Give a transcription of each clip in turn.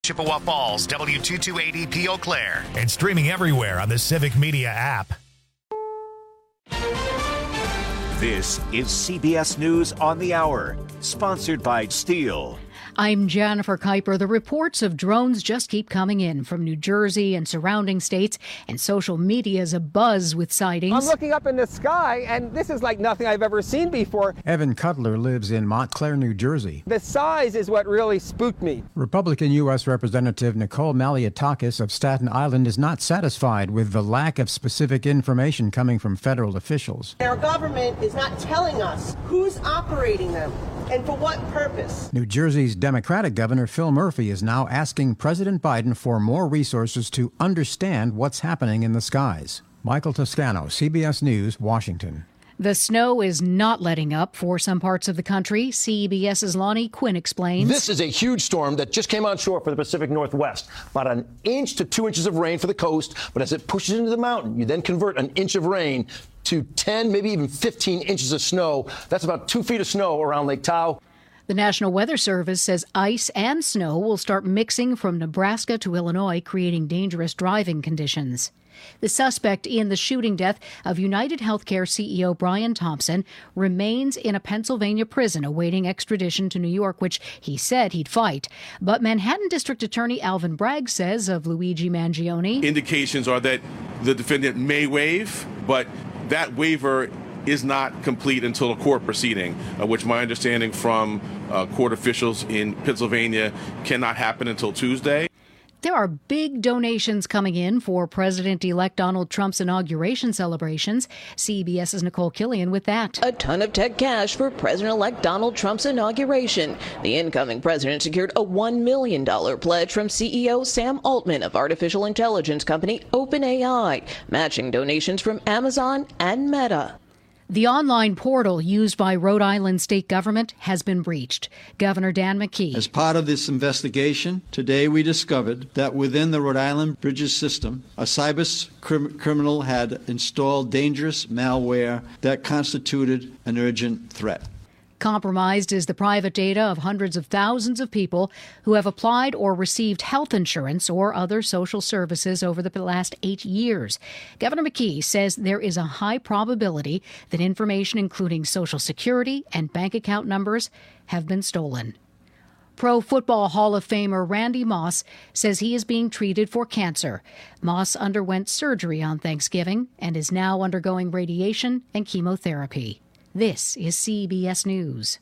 Chippewa Falls, W228EP Eau Claire. And streaming everywhere on the Civic Media app. This is CBS News on the Hour, sponsored by Steel. I'm Jennifer Kuiper. The reports of drones just keep coming in from New Jersey and surrounding states, and social media is abuzz with sightings. I'm looking up in the sky, and this is like nothing I've ever seen before. Evan Cutler lives in Montclair, New Jersey. The size is what really spooked me. Republican U.S. Representative Nicole Malliotakis of Staten Island is not satisfied with the lack of specific information coming from federal officials. Our government is not telling us who's operating them and for what purpose. New Jersey's Democratic Governor Phil Murphy is now asking President Biden for more resources to understand what's happening in the skies. Michael Toscano, CBS News, Washington. The snow is not letting up for some parts of the country. CBS's Lonnie Quinn explains. This is a huge storm that just came on shore for the Pacific Northwest. About 1 inch to 2 inches of rain for the coast, but as it pushes into the mountain, you then convert 1 inch of rain to 10, maybe even 15 inches of snow. That's about 2 feet of snow around Lake Tahoe. The National Weather Service says ice and snow will start mixing from Nebraska to Illinois, creating dangerous driving conditions. The suspect in the shooting death of United Healthcare CEO Brian Thompson remains in a Pennsylvania prison awaiting extradition to New York, which he said he'd fight. But Manhattan District Attorney Alvin Bragg says of Luigi Mangione, indications are that the defendant may waive, but that waiver is not complete until a court proceeding, which my understanding from court officials in Pennsylvania cannot happen until Tuesday. There are big donations coming in for President-elect Donald Trump's inauguration celebrations. CBS's Nicole Killian with that. A ton of tech cash for President-elect Donald Trump's inauguration. The incoming president secured a $1 million pledge from CEO Sam Altman of artificial intelligence company OpenAI, matching donations from Amazon and Meta. The online portal used by Rhode Island state government has been breached. Governor Dan McKee. As part of this investigation, today we discovered that within the Rhode Island Bridges system, a cyber criminal had installed dangerous malware that constituted an urgent threat. Compromised is the private data of hundreds of thousands of people who have applied or received health insurance or other social services over the last 8 years. Governor McKee says there is a high probability that information including Social Security and bank account numbers have been stolen. Pro Football Hall of Famer Randy Moss says he is being treated for cancer. Moss underwent surgery on Thanksgiving and is now undergoing radiation and chemotherapy. This is CBS News.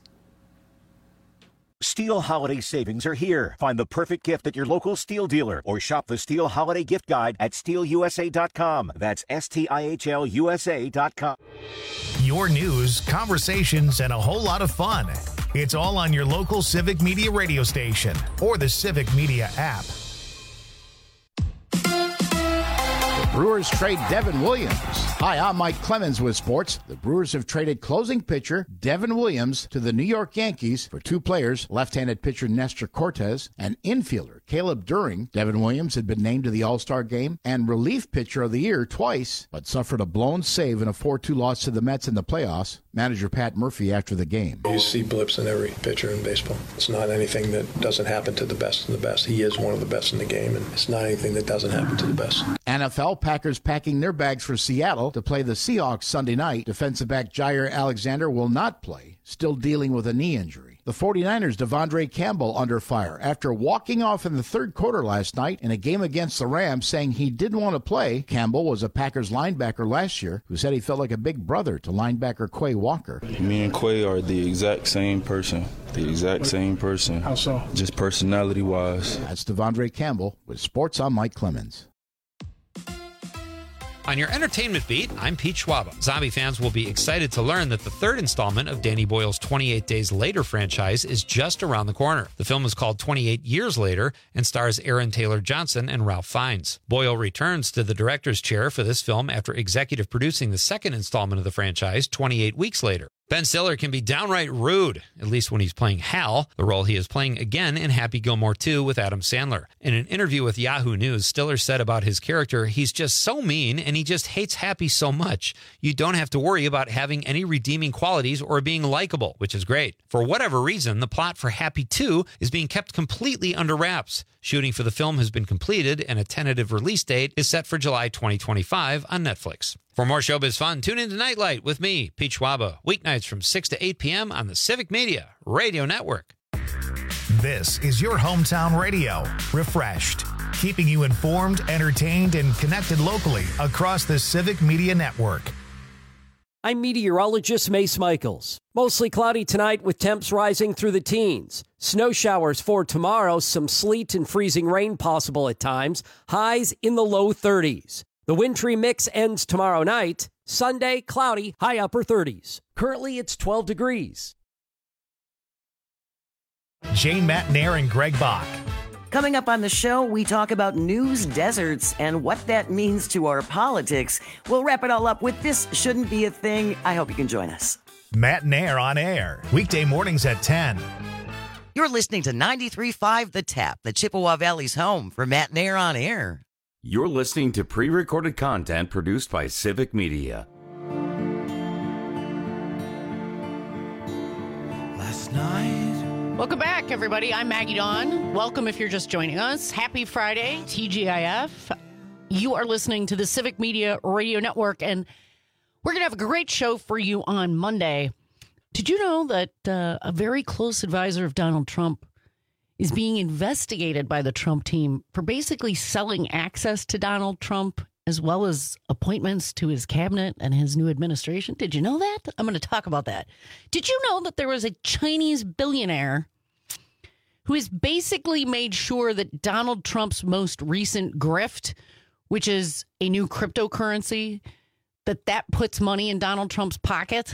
Steel holiday savings are here. Find the perfect gift at your local Steel dealer or shop the Steel Holiday Gift Guide at SteelUSA.com. That's STIHLUSA.com. Your news, conversations, and a whole lot of fun. It's all on your local Civic Media radio station or the Civic Media app. Brewers trade Devin Williams. Hi, I'm Mike Clemens with sports. The Brewers have traded closing pitcher Devin Williams to the New York Yankees for two players, left-handed pitcher Nestor Cortez and infielder Caleb During. Devin Williams had been named to the All-Star game and relief pitcher of the year twice, but suffered a blown save in a 4-2 loss to the Mets in the playoffs. Manager Pat Murphy after the game. You see blips in every pitcher in baseball. It's not anything that doesn't happen to the best of the best. He is one of the best in the game, and it's not anything that doesn't happen to the best. NFL Packers packing their bags for Seattle to play the Seahawks Sunday night. Defensive back Jair Alexander will not play, still dealing with a knee injury. The 49ers' Devondre Campbell under fire after walking off in the third quarter last night in a game against the Rams, saying he didn't want to play. Campbell was a Packers linebacker last year who said he felt like a big brother to linebacker Quay Walker. Me and Quay are the exact same person. How so? Just personality-wise. That's Devondre Campbell with Sports. I'm Mike Clemens. On your entertainment beat, I'm Pete Schwaba. Zombie fans will be excited to learn that the third installment of Danny Boyle's 28 Days Later franchise is just around the corner. The film is called 28 Years Later and stars Aaron Taylor Johnson and Ralph Fiennes. Boyle returns to the director's chair for this film after executive producing the second installment of the franchise 28 weeks later. Ben Stiller can be downright rude, at least when he's playing Hal, the role he is playing again in Happy Gilmore 2 with Adam Sandler. In an interview with Yahoo News, Stiller said about his character, he's just so mean and he just hates Happy so much. You don't have to worry about having any redeeming qualities or being likable, which is great. For whatever reason, the plot for Happy 2 is being kept completely under wraps. Shooting for the film has been completed, and a tentative release date is set for July 2025 on Netflix. For more showbiz fun, tune into Nightlight with me, Pete Schwaba, weeknights from 6 to 8 p.m. on the Civic Media Radio Network. This is your hometown radio, refreshed, keeping you informed, entertained, and connected locally across the Civic Media Network. I'm meteorologist Mace Michaels. Mostly cloudy tonight with temps rising through the teens. Snow showers for tomorrow, some sleet and freezing rain possible at times. Highs in the low 30s. The wintry mix ends tomorrow night. Sunday, cloudy, high upper 30s. Currently, it's 12 degrees. Jane Matnair and Greg Bach. Coming up on the show, we talk about news deserts and what that means to our politics. We'll wrap it all up with This Shouldn't Be a Thing. I hope you can join us. Matnair on air, weekday mornings at 10. You're listening to 93.5 The Tap, the Chippewa Valley's home for Matnair on air. You're listening to pre-recorded content produced by Civic Media. Last night. Welcome back, everybody. I'm Maggie Dawn. Welcome if you're just joining us. Happy Friday, TGIF. You are listening to the Civic Media Radio Network, and we're going to have a great show for you on Monday. Did you know that a very close advisor of Donald Trump is being investigated by the Trump team for basically selling access to Donald Trump as well as appointments to his cabinet and his new administration? Did you know that? I'm going to talk about that. Did you know that there was a Chinese billionaire who has basically made sure that Donald Trump's most recent grift, which is a new cryptocurrency, that puts money in Donald Trump's pocket?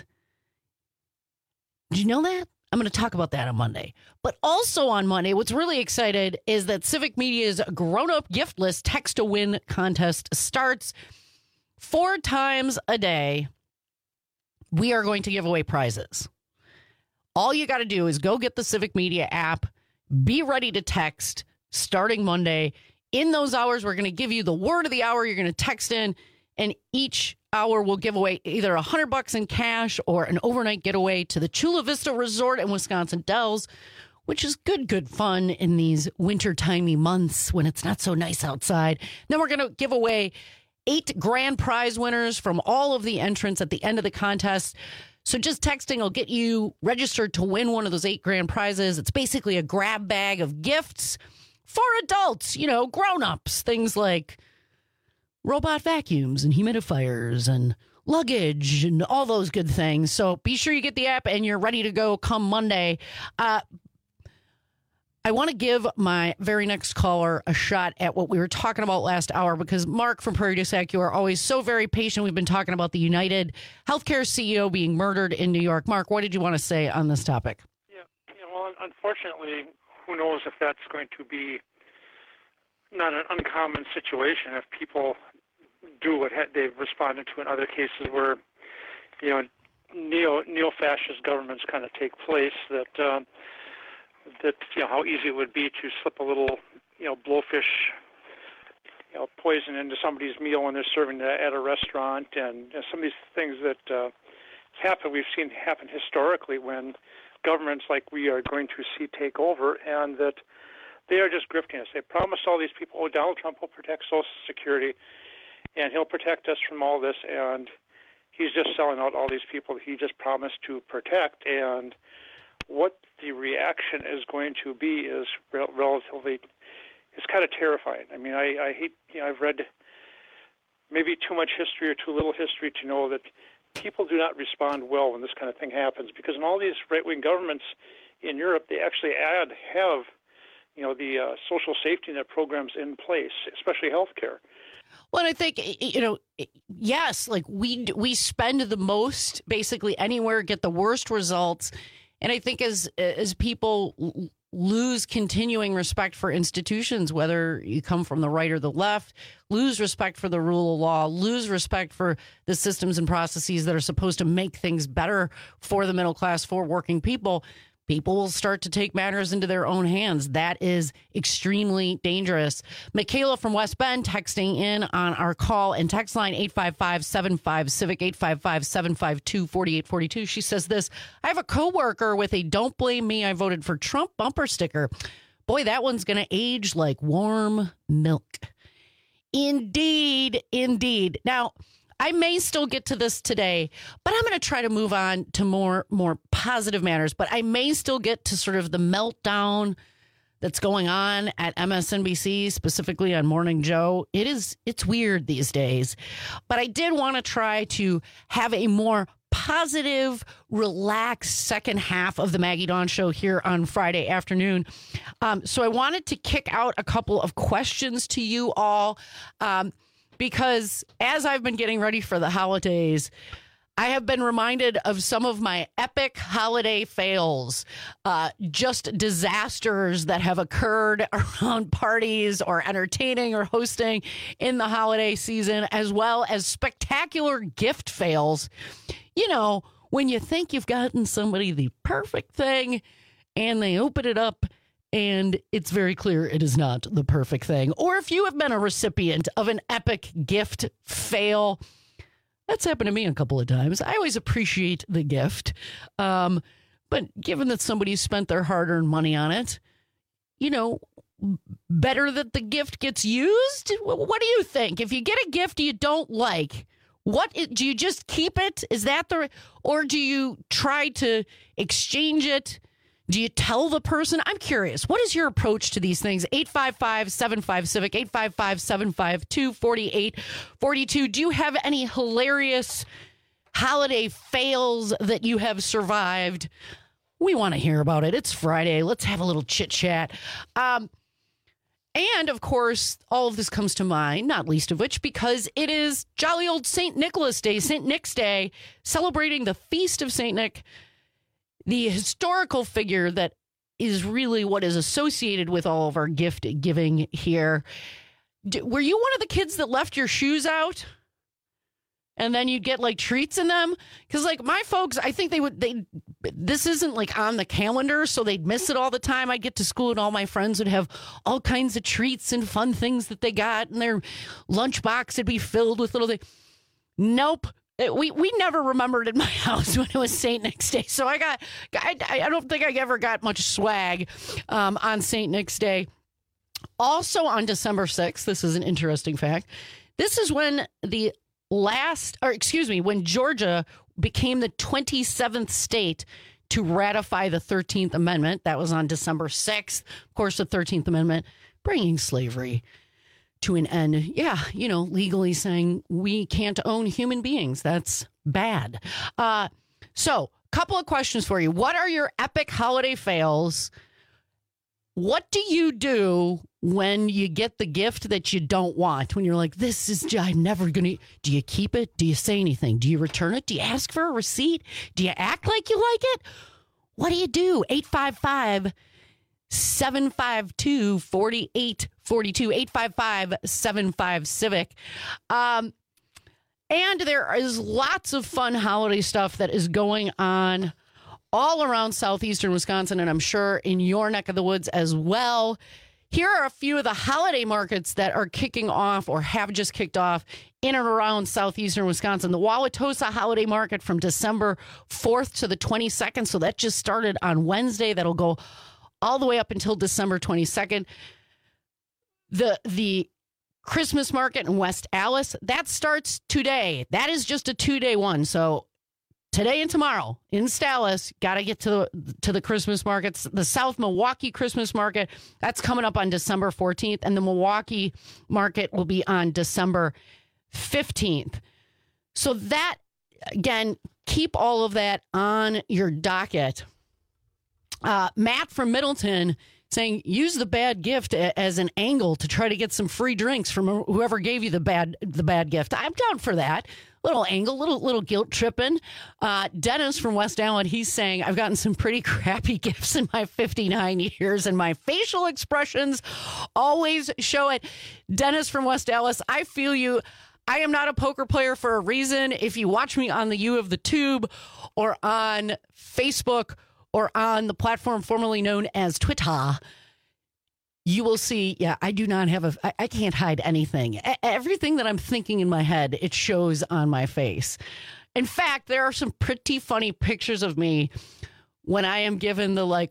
Did you know that? I'm going to talk about that on Monday. But also on Monday, what's really excited is that Civic Media's grown-up gift list text-to-win contest starts 4 times a day. We are going to give away prizes. All you got to do is go get the Civic Media app, be ready to text starting Monday. In those hours, we're going to give you the word of the hour. You're going to text in, and each hour we'll give away either $100 in cash or an overnight getaway to the Chula Vista Resort in Wisconsin Dells, which is good fun in these winter-timey months when it's not so nice outside. Then we're going to give away 8 grand prize winners from all of the entrants at the end of the contest. So just texting will get you registered to win one of those 8 grand prizes. It's basically a grab bag of gifts for adults, grown-ups, things like robot vacuums and humidifiers and luggage and all those good things. So be sure you get the app and you're ready to go come Monday. I want to give my very next caller a shot at what we were talking about last hour, because Mark from Prairie du Sac, you are always so very patient. We've been talking about the United Healthcare CEO being murdered in New York. Mark, what did you want to say on this topic? Well, unfortunately, who knows if that's going to be not an uncommon situation if people do what they've responded to in other cases where, neo-fascist governments kind of take place, that how easy it would be to slip a little, blowfish, poison into somebody's meal when they're serving that at a restaurant, and some of these things that happen, we've seen happen historically when governments like we are going to see take over, and that they are just grifting us. They promised all these people, Donald Trump will protect Social Security, and he'll protect us from all this, and he's just selling out all these people that he just promised to protect. And what the reaction is going to be is relatively, it's kind of terrifying. I mean, I hate, I've read maybe too much history or too little history to know that people do not respond well when this kind of thing happens, because in all these right-wing governments in Europe, they actually have the social safety net programs in place, especially healthcare. Well, and I think, yes, like we spend the most basically anywhere, get the worst results. And I think as people lose continuing respect for institutions, whether you come from the right or the left, lose respect for the rule of law, lose respect for the systems and processes that are supposed to make things better for the middle class, for working people, people will start to take matters into their own hands. That is extremely dangerous. Michaela from West Bend texting in on our call and text line 855-75-CIVIC, 855-752-4842. She says this: I have a coworker with a "Don't blame me, I voted for Trump" bumper sticker, Boy, that one's going to age like warm milk. Indeed, indeed. Now, I may still get to this today, but I'm going to try to move on to more positive matters. But I may still get to sort of the meltdown that's going on at MSNBC, specifically on Morning Joe. It's weird these days. But I did want to try to have a more positive, relaxed second half of the Maggie Dawn Show here on Friday afternoon. So I wanted to kick out a couple of questions to you all. Because as I've been getting ready for the holidays, I have been reminded of some of my epic holiday fails, just disasters that have occurred around parties or entertaining or hosting in the holiday season, as well as spectacular gift fails. You know, when you think you've gotten somebody the perfect thing and they open it up and it's very clear it is not the perfect thing. Or if you have been a recipient of an epic gift fail, that's happened to me a couple of times. I always appreciate the gift. But given that somebody spent their hard-earned money on it, you know, better that the gift gets used? What do you think? If you get a gift you don't like, do you just keep it? Is that or do you try to exchange it? Do you tell the person? I'm curious. What is your approach to these things? 855-75-CIVIC, 855-752-4842. Do you have any hilarious holiday fails that you have survived? We want to hear about it. It's Friday. Let's have a little chit-chat. And, of course, all of this comes to mind, not least of which, because it is jolly old St. Nicholas Day, St. Nick's Day, celebrating the feast of St. Nick, the historical figure that is really what is associated with all of our gift giving here. Were you one of the kids that left your shoes out and then you'd get like treats in them? Because like my folks, I think this isn't like on the calendar, so they'd miss it all the time. I'd get to school and all my friends would have all kinds of treats and fun things that they got, and their lunchbox would be filled with little things. Nope. We never remembered in my house when it was St. Nick's Day. So I don't think I ever got much swag on St. Nick's Day. Also on December 6th, this is an interesting fact. This is when when Georgia became the 27th state to ratify the 13th Amendment. That was on December 6th. Of course, the 13th Amendment bringing slavery to an end. Yeah, you know, legally saying we can't own human beings. That's bad. So, couple of questions for you. What are your epic holiday fails? What do you do when you get the gift that you don't want? When you're like, I'm never going to... Do you keep it? Do you say anything? Do you return it? Do you ask for a receipt? Do you act like you like it? What do you do? 855-752-4842, 855-75-CIVIC. And there is lots of fun holiday stuff that is going on all around southeastern Wisconsin, and I'm sure in your neck of the woods as well. Here are a few of the holiday markets that are kicking off or have just kicked off in and around southeastern Wisconsin. The Wauwatosa Holiday Market from December 4th to the 22nd. So that just started on Wednesday. That'll go all the way up until December 22nd. The Christmas market in West Allis, that starts today. That is just a 2-day one. So today and tomorrow in Stallis, got to get to the Christmas markets. The South Milwaukee Christmas market, that's coming up on December 14th. And the Milwaukee market will be on December 15th. So that, again, keep all of that on your docket. Matt from Middleton saying, use the bad gift as an angle to try to get some free drinks from whoever gave you the bad gift. I'm down for that. Little angle, little guilt tripping. Dennis from West Allen, he's saying, I've gotten some pretty crappy gifts in my 59 years, and my facial expressions always show it. Dennis from West Allis, I feel you. I am not a poker player for a reason. If you watch me on the U of the Tube or on Facebook or on the platform formerly known as Twitter, you will see, I do not have I can't hide anything. Everything that I'm thinking in my head, it shows on my face. In fact, there are some pretty funny pictures of me when I am given the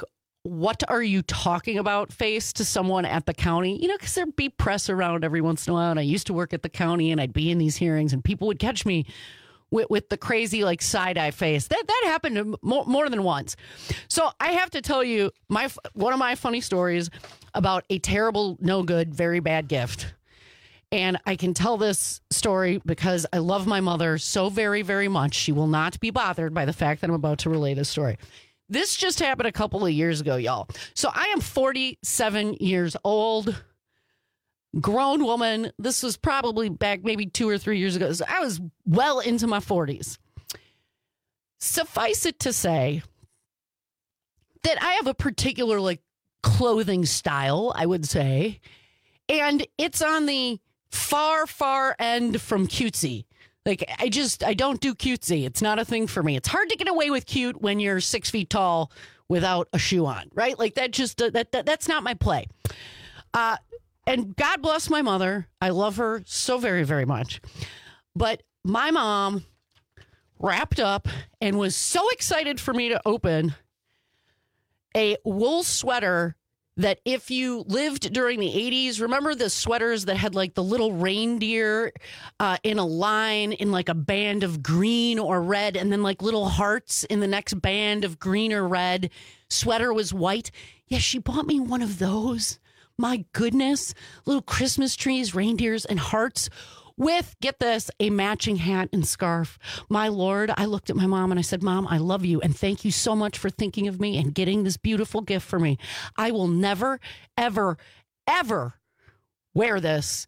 what are you talking about face to someone at the county, because there'd be press around every once in a while. And I used to work at the county and I'd be in these hearings and people would catch me with the crazy like side eye face. That happened more than once. So I have to tell you one of my funny stories about a terrible, no good, very bad gift. And I can tell this story because I love my mother so very, very much. She will not be bothered by the fact that I'm about to relay this story. This just happened a couple of years ago, y'all. So I am 47 years old, grown woman. This was probably back maybe 2 or 3 years ago. So I was well into my 40s. Suffice it to say that I have a particular like clothing style, I would say, and it's on the far, far end from cutesy. Like, I don't do cutesy. It's not a thing for me. It's hard to get away with cute when you're 6 feet tall without a shoe on, right? Like, that's not my play. And God bless my mother. I love her so very, very much. But my mom wrapped up and was so excited for me to open a wool sweater that if you lived during the 80s, remember the sweaters that had like the little reindeer in a line in like a band of green or red and then like little hearts in the next band of green or red. Sweater was white. Yeah, she bought me one of those. My goodness. Little Christmas trees, reindeers, and hearts with, get this, a matching hat and scarf. My Lord, I looked at my mom and I said, Mom, I love you. And thank you so much for thinking of me and getting this beautiful gift for me. I will never, ever, ever wear this.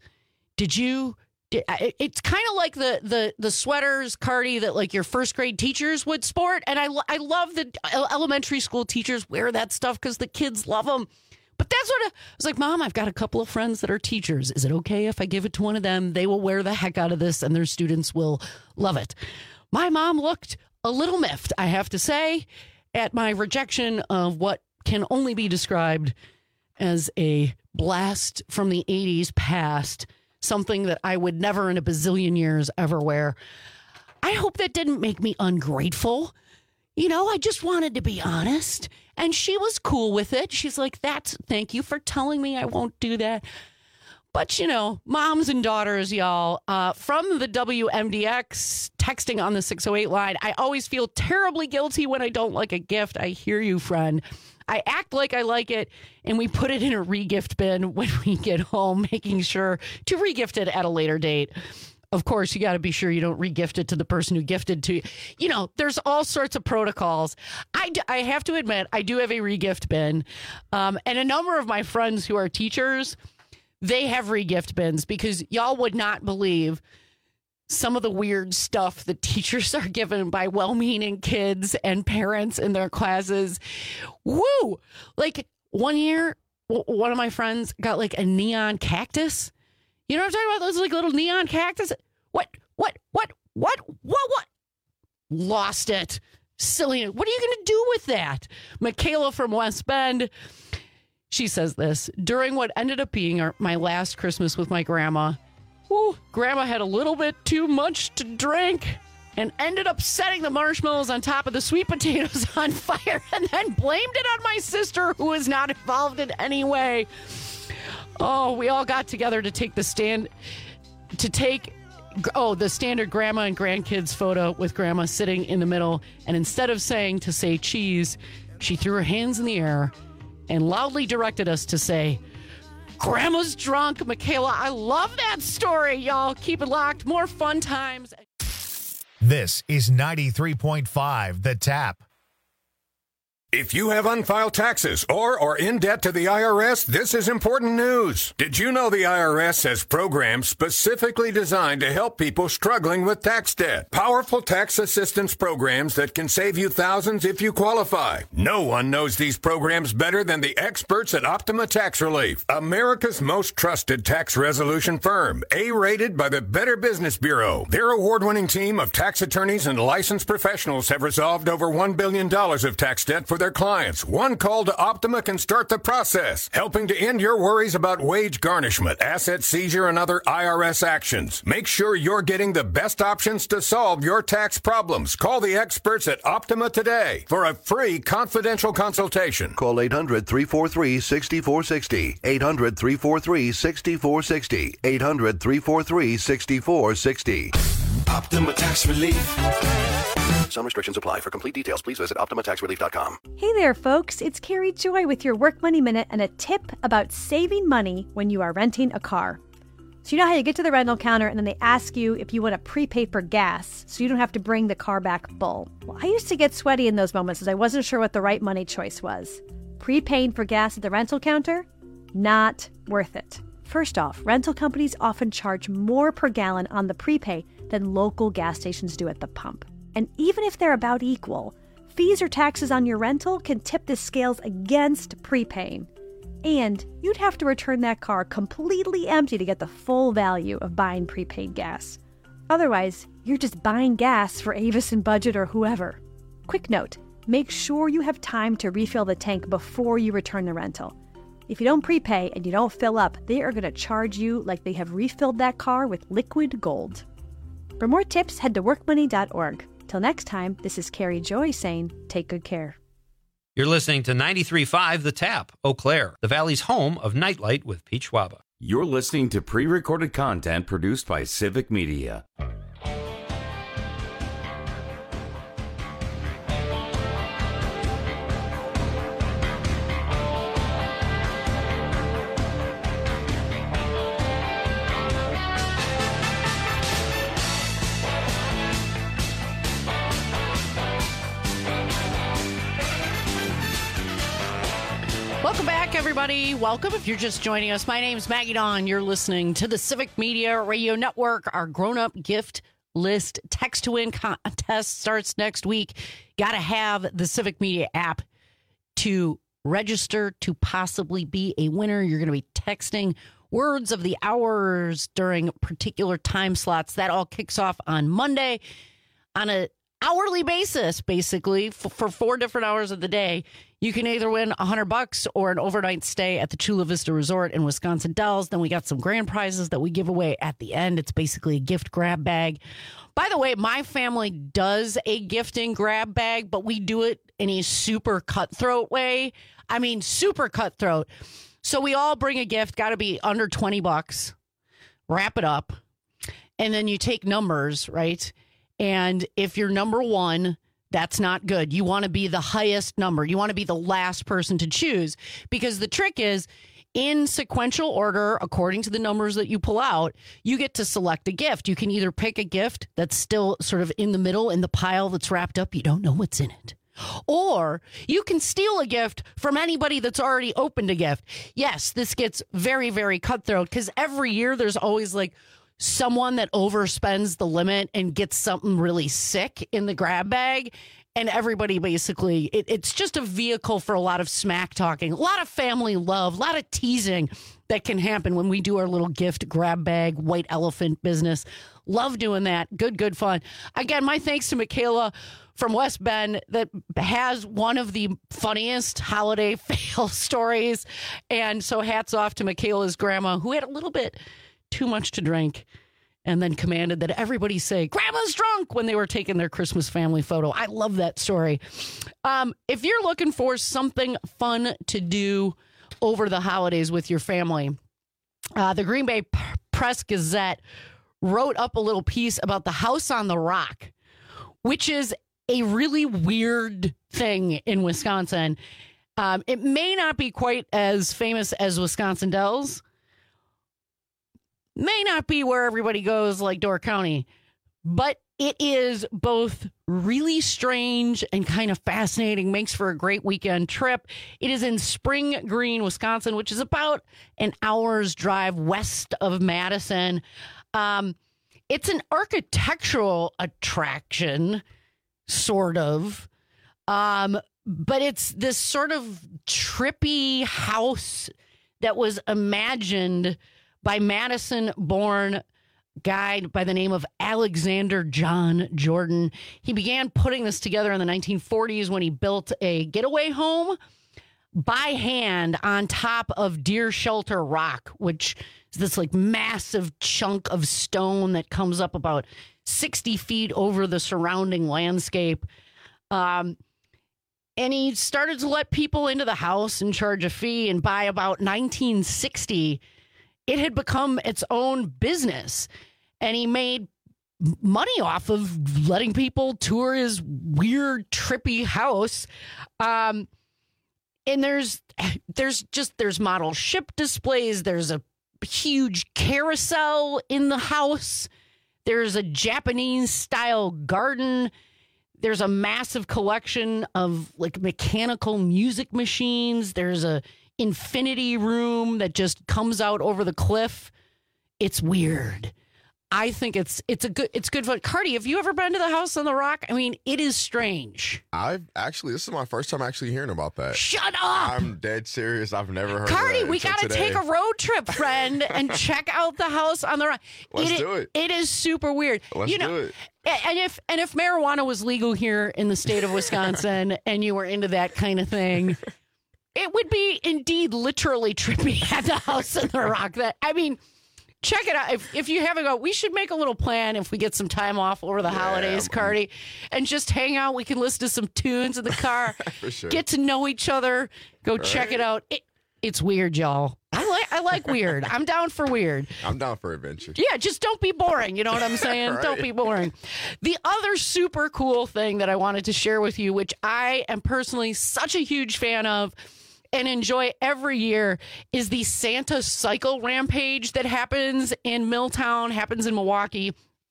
It's kind of like the sweaters, Cardi, that like your first grade teachers would sport. And I love that elementary school teachers wear that stuff because the kids love them. But that's what I was like, Mom, I've got a couple of friends that are teachers. Is it okay if I give it to one of them? They will wear the heck out of this and their students will love it. My mom looked a little miffed, I have to say, at my rejection of what can only be described as a blast from the 80s past, something that I would never in a bazillion years ever wear. I hope that didn't make me ungrateful. I just wanted to be honest. And she was cool with it. She's like, thank you for telling me I won't do that. But, moms and daughters, y'all, from the WMDX texting on the 608 line, I always feel terribly guilty when I don't like a gift. I hear you, friend. I act like I like it, and we put it in a regift bin when we get home, making sure to regift it at a later date. Of course, you got to be sure you don't regift it to the person who gifted to you. There's all sorts of protocols. I have to admit, I do have a regift bin. And a number of my friends who are teachers, they have regift bins because y'all would not believe some of the weird stuff that teachers are given by well-meaning kids and parents in their classes. Woo! Like one year, one of my friends got like a neon cactus. You know what I'm talking about? Those like little neon cactus. What? Lost it. Silly. What are you going to do with that? Michaela from West Bend. She says this. During what ended up being my last Christmas with my grandma, Grandma had a little bit too much to drink and ended up setting the marshmallows on top of the sweet potatoes on fire and then blamed it on my sister who was not involved in any way. Oh, we all got together to take the standard grandma and grandkids photo with grandma sitting in the middle. And instead of saying to say cheese, she threw her hands in the air and loudly directed us to say, Grandma's drunk. Michaela, I love that story, y'all. Keep it locked. More fun times. This is 93.5 The Tap. If you have unfiled taxes or are in debt to the IRS, this is important news. Did you know the IRS has programs specifically designed to help people struggling with tax debt? Powerful tax assistance programs that can save you thousands if you qualify. No one knows these programs better than the experts at Optima Tax Relief, America's most trusted tax resolution firm, A-rated by the Better Business Bureau. Their award-winning team of tax attorneys and licensed professionals have resolved over $1 billion of tax debt for their their clients. One call to Optima can start the process, helping to end your worries about wage garnishment, asset seizure, and other IRS actions. Make sure you're getting the best options to solve your tax problems. Call the experts at Optima today for a free confidential consultation. Call 800-343-6460. 800-343-6460. 800-343-6460. Optima Tax Relief. Some restrictions apply. For complete details, please visit OptimaTaxRelief.com. Hey there, folks. It's Carrie Joy with your Work Money Minute and a tip about saving money when you are renting a car. So you know how you get to the rental counter and then they ask you if you want to prepay for gas so you don't have to bring the car back full. Well, I used to get sweaty in those moments as I wasn't sure what the right money choice was. Prepaying for gas at the rental counter? Not worth it. First off, rental companies often charge more per gallon on the prepay than local gas stations do at the pump. And even if they're about equal, fees or taxes on your rental can tip the scales against prepaying. And you'd have to return that car completely empty to get the full value of buying prepaid gas. Otherwise, you're just buying gas for Avis and Budget or whoever. Quick note, make sure you have time to refill the tank before you return the rental. If you don't prepay and you don't fill up, they are going to charge you like they have refilled that car with liquid gold. For more tips, head to workmoney.org. Till next time, this is Carrie Joy saying, take good care. You're listening to 93.5 The Tap, Eau Claire, the Valley's home of Nightlight with Pete Schwaba. You're listening to pre-recorded content produced by Civic Media. Welcome back, everybody. Welcome if you're just joining us. My name's Maggie Dawn. You're listening to the Civic Media Radio Network. Our grown-up gift list text to win contest starts next week. Got to have the Civic Media app to register to possibly be a winner. You're going to be texting words of the hours during particular time slots. That all kicks off on Monday on an hourly basis, basically, for 4 different hours of the day. You can either win $100 or an overnight stay at the Chula Vista Resort in Wisconsin Dells. Then we got some grand prizes that we give away at the end. It's basically a gift grab bag. By the way, my family does a gifting grab bag, but we do it in a super cutthroat way. I mean, super cutthroat. So we all bring a gift, got to be under $20, wrap it up, and then you take numbers, right? And if you're number one, that's not good. You want to be the highest number. You want to be the last person to choose, because the trick is, in sequential order, according to the numbers that you pull out, you get to select a gift. You can either pick a gift that's still sort of in the middle in the pile that's wrapped up. You don't know what's in it. Or you can steal a gift from anybody that's already opened a gift. Yes, this gets very, very cutthroat, because every year there's always like someone that overspends the limit and gets something really sick in the grab bag. And everybody basically, it's just a vehicle for a lot of smack talking, a lot of family love, a lot of teasing that can happen when we do our little gift grab bag, white elephant business. Love doing that. Good fun. Again, my thanks to Michaela from West Bend that has one of the funniest holiday fail stories. And so hats off to Michaela's grandma, who had a little bit too much to drink and then commanded that everybody say, "Grandma's drunk," when they were taking their Christmas family photo. I love that story. If you're looking for something fun to do over the holidays with your family, the Green Bay Press Gazette wrote up a little piece about the House on the Rock, which is a really weird thing in Wisconsin. It may not be quite as famous as Wisconsin Dells, may not be where everybody goes like Door County, but it is both really strange and kind of fascinating, makes for a great weekend trip. It is in Spring Green, Wisconsin, which is about an hour's drive west of Madison. It's an architectural attraction, sort of, but it's this sort of trippy house that was imagined by Madison-born guy by the name of Alexander John Jordan. He began putting this together in the 1940s when he built a getaway home by hand on top of Deer Shelter Rock, which is this like massive chunk of stone that comes up about 60 feet over the surrounding landscape. And he started to let people into the house and charge a fee. And by about 1960, it had become its own business. And he made money off of letting people tour his weird, trippy house. And there's model ship displays. There's a huge carousel in the house. There's a Japanese style garden. There's a massive collection of like mechanical music machines. There's a infinity room that just comes out over the cliff. It's weird. I think it's good fun. Cardi, have you ever been to the House on the Rock? I mean, it is strange. This is my first time actually hearing about that. Shut up! I'm dead serious. I've never heard Cardi, of that. We got to take a road trip, friend, and check out the House on the Rock. Let's do it. It is super weird. Let's do it. And if marijuana was legal here in the state of Wisconsin and you were into that kind of thing, it would be indeed literally trippy at the House on the Rock. Check it out. If you haven't gone, we should make a little plan if we get some time off over the holidays, Cardi, and just hang out. We can listen to some tunes in the car, For sure. Get to know each other, go check it out. It's weird, y'all. I like weird. I'm down for weird. I'm down for adventure. Yeah, just don't be boring. You know what I'm saying? Right. Don't be boring. The other super cool thing that I wanted to share with you, which I am personally such a huge fan of and enjoy every year, is the Santa Cycle Rampage that happens in Milltown, happens in Milwaukee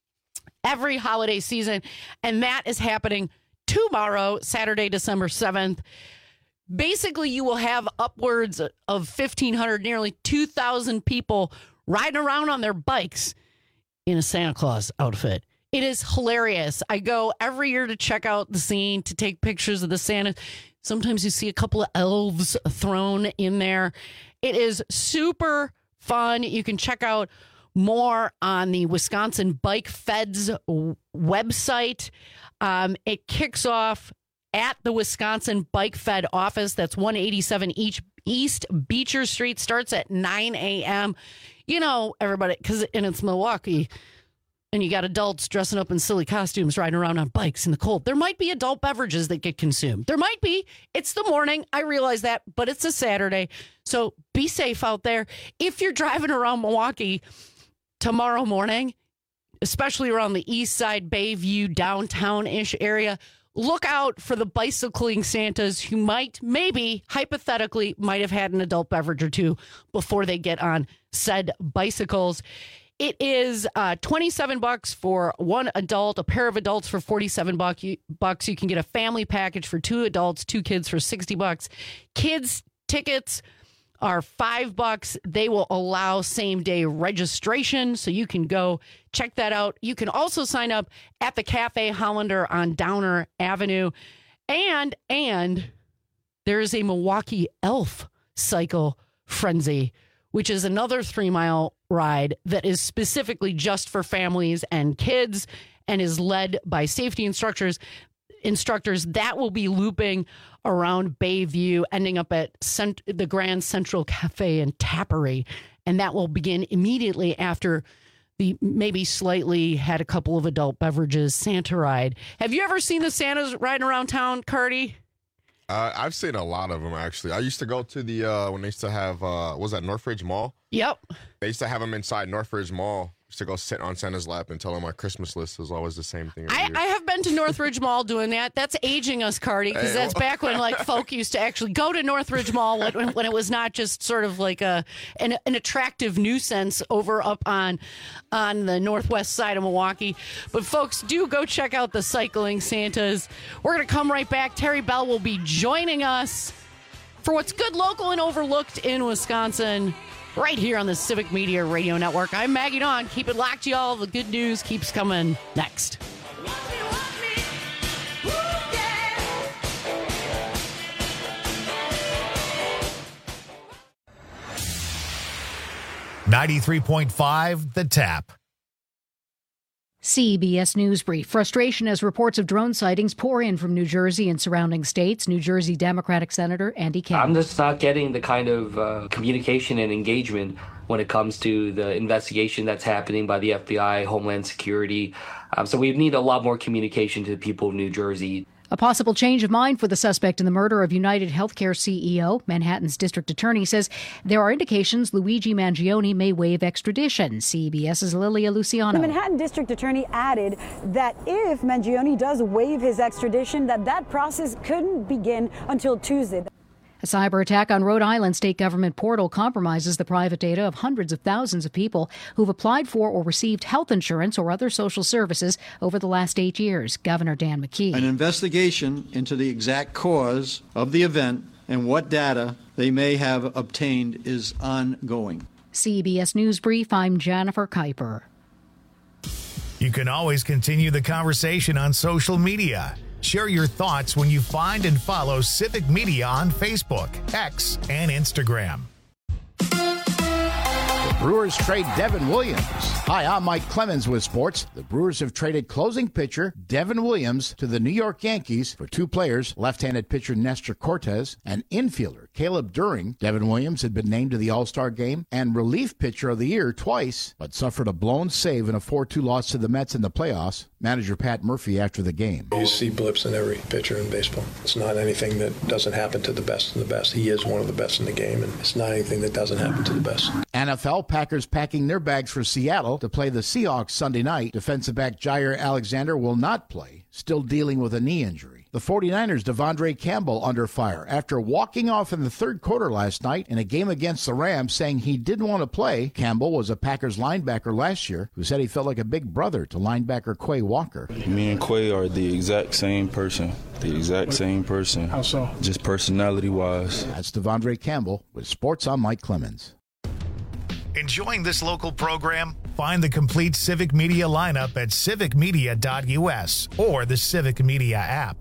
every holiday season. And that is happening tomorrow, Saturday, December 7th. Basically, you will have upwards of 1,500, nearly 2,000 people riding around on their bikes in a Santa Claus outfit. It is hilarious. I go every year to check out the scene, to take pictures of the Santa. Sometimes you see a couple of elves thrown in there. It is super fun. You can check out more on the Wisconsin Bike Feds website. It kicks off at the Wisconsin Bike Fed office. That's 187 East Beecher Street. Starts at 9 a.m. You know, everybody, and it's Milwaukee. And you got adults dressing up in silly costumes, riding around on bikes in the cold. There might be adult beverages that get consumed. There might be. It's the morning. I realize that, but it's a Saturday. So be safe out there. If you're driving around Milwaukee tomorrow morning, especially around the east side, Bayview, downtown-ish area, look out for the bicycling Santas who hypothetically, might have had an adult beverage or two before they get on said bicycles. It is $27 for one adult, a pair of adults for $47. You can get a family package for 2 adults, 2 kids for $60. Kids tickets are $5. They will allow same-day registration, so you can go check that out. You can also sign up at the Cafe Hollander on Downer Avenue. And there is a Milwaukee Elf Cycle Frenzy, which is another 3-mile ride that is specifically just for families and kids and is led by safety instructors that will be looping around Bayview, ending up at the Grand Central Cafe and Tappery. And that will begin immediately after the maybe slightly had a couple of adult beverages Santa ride. Have you ever seen the Santas riding around town, Cardi? I've seen a lot of them, actually. I used to go to the, when they used to have, was that Northridge Mall? Yep. They used to have them inside Northridge Mall. I used to go sit on Santa's lap and tell him my Christmas list was always the same thing. I have been to Northridge Mall doing that. That's aging us, Cardi, because that's back when folk used to actually go to Northridge Mall when it was not just sort of like an attractive nuisance over up on the northwest side of Milwaukee. But folks, do go check out the Cycling Santas. We're going to come right back. Terry Bell will be joining us for what's good, local, and overlooked in Wisconsin, right here on the Civic Media Radio Network. I'm Maggie Dawn. Keep it locked, y'all. The good news keeps coming next. .5 The Tap. CBS News Brief. Frustration as reports of drone sightings pour in from New Jersey and surrounding states. New Jersey Democratic Senator Andy King. I'm just not getting the kind of communication and engagement when it comes to the investigation that's happening by the FBI, Homeland Security. So we need a lot more communication to the people of New Jersey. A possible change of mind for the suspect in the murder of United Healthcare CEO. Manhattan's district attorney says there are indications Luigi Mangione may waive extradition. CBS's Lilia Luciano. The Manhattan district attorney added that if Mangione does waive his extradition, that process couldn't begin until Tuesday. A cyber attack on Rhode Island state government portal compromises the private data of hundreds of thousands of people who've applied for or received health insurance or other social services over the last 8 years. Governor Dan McKee. An investigation into the exact cause of the event and what data they may have obtained is ongoing. CBS News Brief, I'm Jennifer Kuiper. You can always continue the conversation on social media. Share your thoughts when you find and follow Civic Media on Facebook, X, and Instagram. The Brewers trade Devin Williams. Hi, I'm Mike Clemens with sports. The Brewers have traded closing pitcher Devin Williams to the New York Yankees for two players, left-handed pitcher Nestor Cortes and infielder Caleb During. Devin Williams had been named to the All-Star game and relief pitcher of the year twice, but suffered a blown save in a 4-2 loss to the Mets in the playoffs. Manager Pat Murphy after the game. You see blips in every pitcher in baseball. It's not anything that doesn't happen to the best of the best. He is one of the best in the game, and it's not anything that doesn't happen to the best. NFL Packers packing their bags for Seattle to play the Seahawks Sunday night. Defensive back Jair Alexander will not play, still dealing with a knee injury. The 49ers' Devondre Campbell under fire after walking off in the third quarter last night in a game against the Rams, saying he didn't want to play. Campbell was a Packers linebacker last year who said he felt like a big brother to linebacker Quay Walker. Me and Quay are the exact same person. The exact same person. How so? Just personality-wise. That's Devondre Campbell with Sports. I'm Mike Clemens. Enjoying this local program? Find the complete Civic Media lineup at civicmedia.us or the Civic Media app.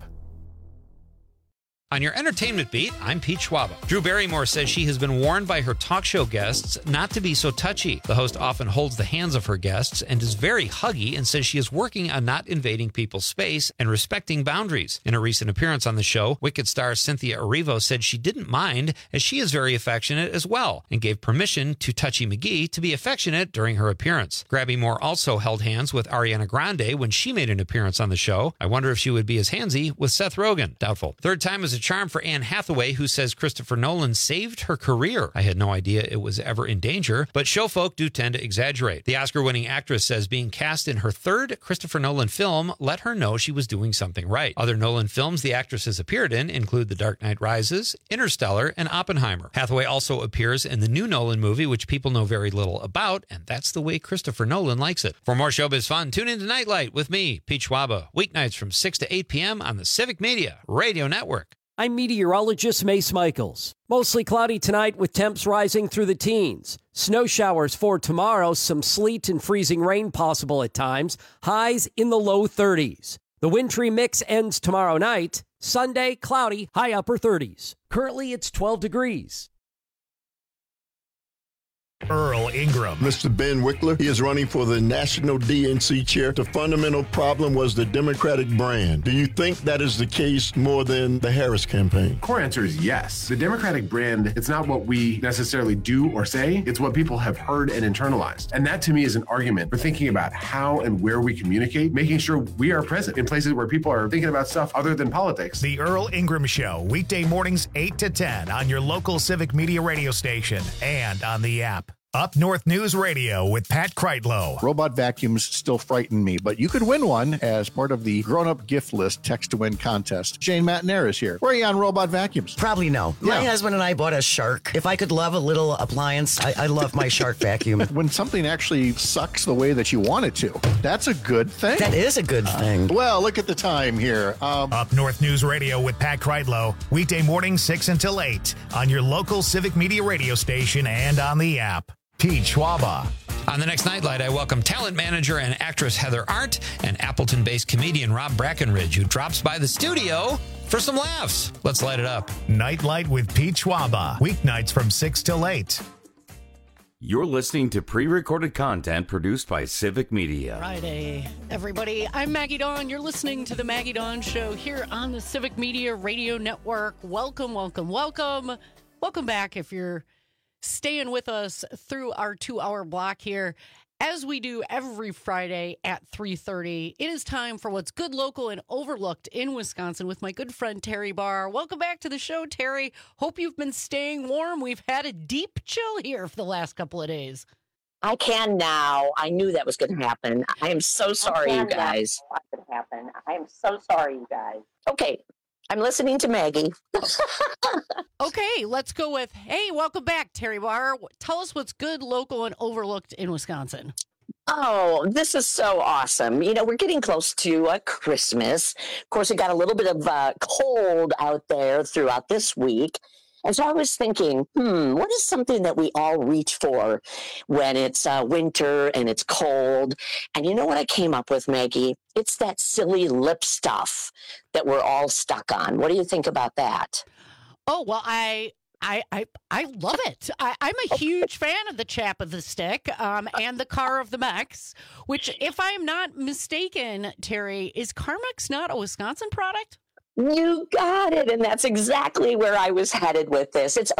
On your entertainment beat, I'm Pete Schwaba. Drew Barrymore says she has been warned by her talk show guests not to be so touchy. The host often holds the hands of her guests and is very huggy and says she is working on not invading people's space and respecting boundaries. In a recent appearance on the show, Wicked star Cynthia Erivo said she didn't mind as she is very affectionate as well and gave permission to Touchy McGee to be affectionate during her appearance. Grabby Moore also held hands with Ariana Grande when she made an appearance on the show. I wonder if she would be as handsy with Seth Rogen. Doubtful. Third time is a charm for Anne Hathaway, who says Christopher Nolan saved her career. I had no idea it was ever in danger, but show folk do tend to exaggerate. The Oscar-winning actress says being cast in her third Christopher Nolan film let her know she was doing something right. Other Nolan films the actress has appeared in include The Dark Knight Rises, Interstellar, and Oppenheimer. Hathaway also appears in the new Nolan movie, which people know very little about, and that's the way Christopher Nolan likes it. For more showbiz fun, tune in to Nightlight with me, Pete Schwaba, weeknights from 6 to 8 p.m. on the Civic Media Radio Network. I'm meteorologist Mace Michaels. Mostly cloudy tonight with temps rising through the teens. Snow showers for tomorrow, some sleet and freezing rain possible at times. Highs in the low 30s. The wintry mix ends tomorrow night. Sunday, cloudy, high upper 30s. Currently, it's 12 degrees. Earl Ingram. Mr. Ben Wickler, he is running for the National DNC chair. The fundamental problem was the Democratic brand. Do you think that is the case more than the Harris campaign? Core answer is yes. The Democratic brand, it's not what we necessarily do or say, it's what people have heard and internalized. And that to me is an argument for thinking about how and where we communicate, making sure we are present in places where people are thinking about stuff other than politics. The Earl Ingram Show, weekday mornings 8 to 10 on your local Civic Media radio station and on the app. Up North News Radio with Pat Kreitlow. Robot vacuums still frighten me, but you could win one as part of the grown-up gift list text-to-win contest. Jane Matnair is here. Where are you on robot vacuums? Probably no. My husband and I bought a Shark. If I could love a little appliance, I love my Shark vacuum. When something actually sucks the way that you want it to, that's a good thing. That is a good thing. Well, look at the time here. Up North News Radio with Pat Kreitlow, weekday morning 6 until 8 on your local Civic Media radio station and on the app. Pete Schwaba. On the next Nightlight, I welcome talent manager and actress Heather Arndt and Appleton-based comedian Rob Brackenridge, who drops by the studio for some laughs. Let's light it up. Nightlight with Pete Schwaba, weeknights from 6 till 8. You're listening to pre-recorded content produced by Civic Media. Friday, everybody. I'm Maggie Dawn. You're listening to the Maggie Dawn Show here on the Civic Media Radio Network. Welcome, welcome, welcome. Welcome back if you're staying with us through our 2-hour block here. As we do every Friday at 3:30, it is time for what's good, local, and overlooked in Wisconsin with my good friend Terry Barr. Welcome back to the show, Terry. Hope you've been staying warm. We've had a deep chill here for the last couple of days. I can now. I knew that was going to happen. I am so sorry, you guys. I am so sorry, you guys. Okay, I'm listening to Maggie. Okay, let's go with, hey, welcome back, Terry Barr. Tell us what's good, local, and overlooked in Wisconsin. Oh, this is so awesome. You know, we're getting close to Christmas. Of course, it got a little bit of cold out there throughout this week. And so I was thinking, what is something that we all reach for when it's winter and it's cold? And you know what I came up with, Maggie? It's that silly lip stuff that we're all stuck on. What do you think about that? Oh, well, I love it. I'm a huge fan of the Chap of the Stick and the Car of the Mex, which, if I'm not mistaken, Terry, is Carmex not a Wisconsin product? You got it. And that's exactly where I was headed with this. It's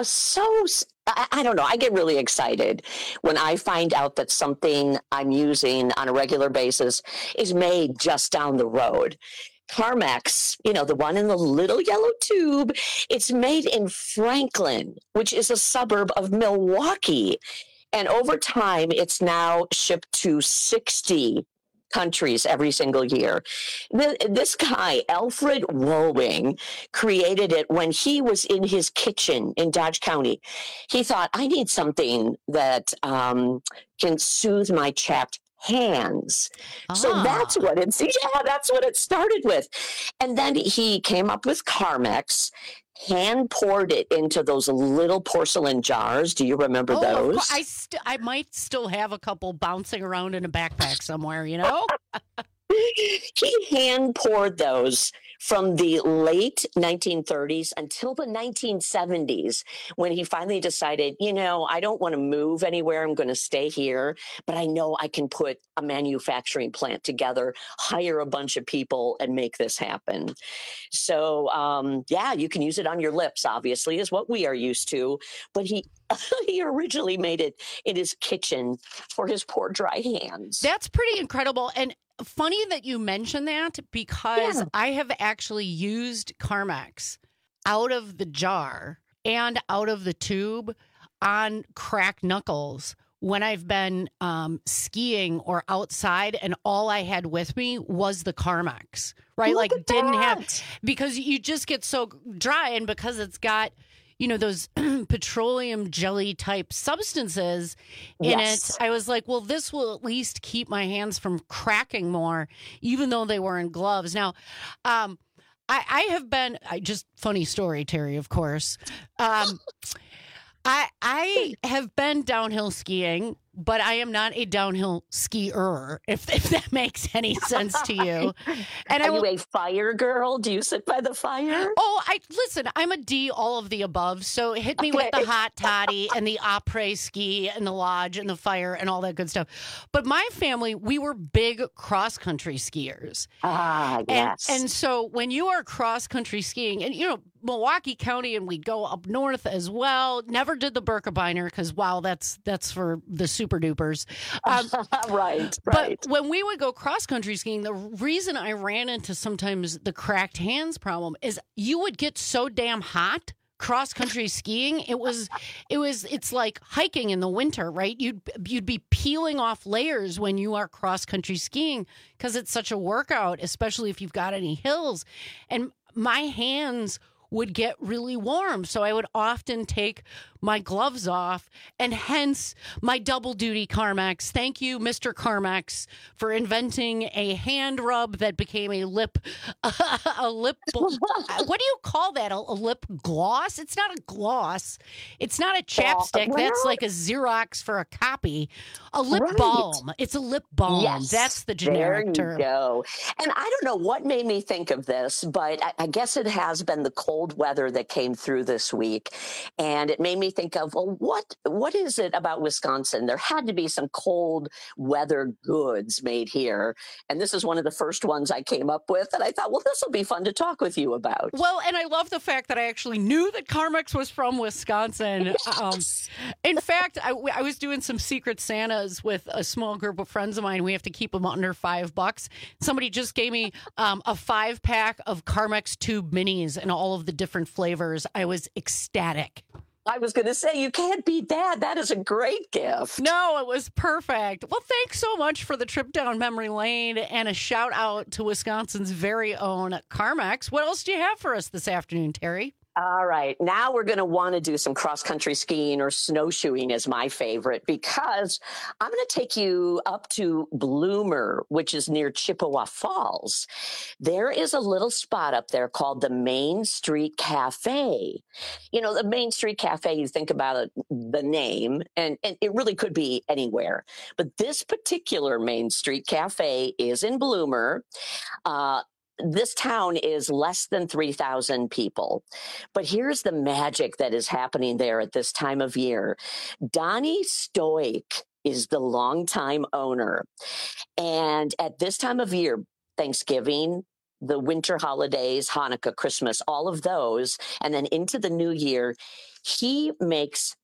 I don't know. I get really excited when I find out that something I'm using on a regular basis is made just down the road. Carmex, you know, the one in the little yellow tube, it's made in Franklin, which is a suburb of Milwaukee. And over time, it's now shipped to 60 countries every single year. This guy, Alfred Wollwing, created it when he was in his kitchen in Dodge County. He thought, I need something that can soothe my chapped hands. So that's what it started with. And then he came up with Carmex, hand poured it into those little porcelain jars. Do you remember those? I might still have a couple bouncing around in a backpack somewhere, you know? He hand poured those from the late 1930s until the 1970s, when he finally decided, you know, I don't want to move anywhere. I'm going to stay here, but I know I can put a manufacturing plant together, hire a bunch of people, and make this happen. So, yeah, you can use it on your lips, obviously, is what we are used to. But he originally made it in his kitchen for his poor dry hands. That's pretty incredible. And funny that you mentioned that, because I have actually used Carmex out of the jar and out of the tube on cracked knuckles when I've been skiing or outside, and all I had with me was the Carmex, right? Look at didn't that. have, because you just get so dry, and because it's got, you know, those petroleum jelly type substances in it. I was like, well, this will at least keep my hands from cracking more, even though they were in gloves. Now, I have been, just funny story, Terry, of course. I have been downhill skiing, but I am not a downhill skier, if that makes any sense to you. And Are you a fire girl? Do you sit by the fire? Oh, listen, I'm a D, all of the above. So hit me with the hot toddy and the après ski and the lodge and the fire and all that good stuff. But my family, we were big cross-country skiers. Yes. And so when you are cross-country skiing, and, you know, Milwaukee County, and we'd go up north as well. Never did the Birkebeiner because, wow, that's for the super dupers. Right. But when we would go cross-country skiing, the reason I ran into sometimes the cracked hands problem is you would get so damn hot cross-country skiing. It's like hiking in the winter, right? You'd be peeling off layers when you are cross-country skiing because it's such a workout, especially if you've got any hills. And my hands would get really warm. So I would often take my gloves off, and hence my double duty Carmex. Thank you, Mr. Carmex, for inventing a hand rub that became a lip, what do you call that? A lip gloss? It's not a gloss. It's not a chapstick. That's like a Xerox for a copy. A lip balm. It's a lip balm. Yes, that's the generic term. There you go. And I don't know what made me think of this, but I guess it has been the cold weather that came through this week. And it made me think of, well, what is it about Wisconsin? There had to be some cold weather goods made here. And this is one of the first ones I came up with. And I thought, well, this will be fun to talk with you about. Well, and I love the fact that I actually knew that Carmex was from Wisconsin. Yes. In fact, I was doing some Secret Santas with a small group of friends of mine. We have to keep them under $5. Somebody just gave me a 5-pack of Carmex Tube Minis and all of the different flavors. I was ecstatic. I was going to say, you can't beat that. That is a great gift. No, it was perfect. Well, thanks so much for the trip down memory lane and a shout out to Wisconsin's very own Carmex. What else do you have for us this afternoon, Terry? All right. Now we're going to want to do some cross-country skiing, or snowshoeing is my favorite, because I'm going to take you up to Bloomer, which is near Chippewa Falls. There is a little spot up there called the Main Street Cafe. You know, the Main Street Cafe, you think about the name, and it really could be anywhere. But this particular Main Street Cafe is in Bloomer. This town is less than 3,000 people. But here's the magic that is happening there at this time of year. Donnie Stoic is the longtime owner. And at this time of year, Thanksgiving, the winter holidays, Hanukkah, Christmas, all of those, and then into the new year, he makes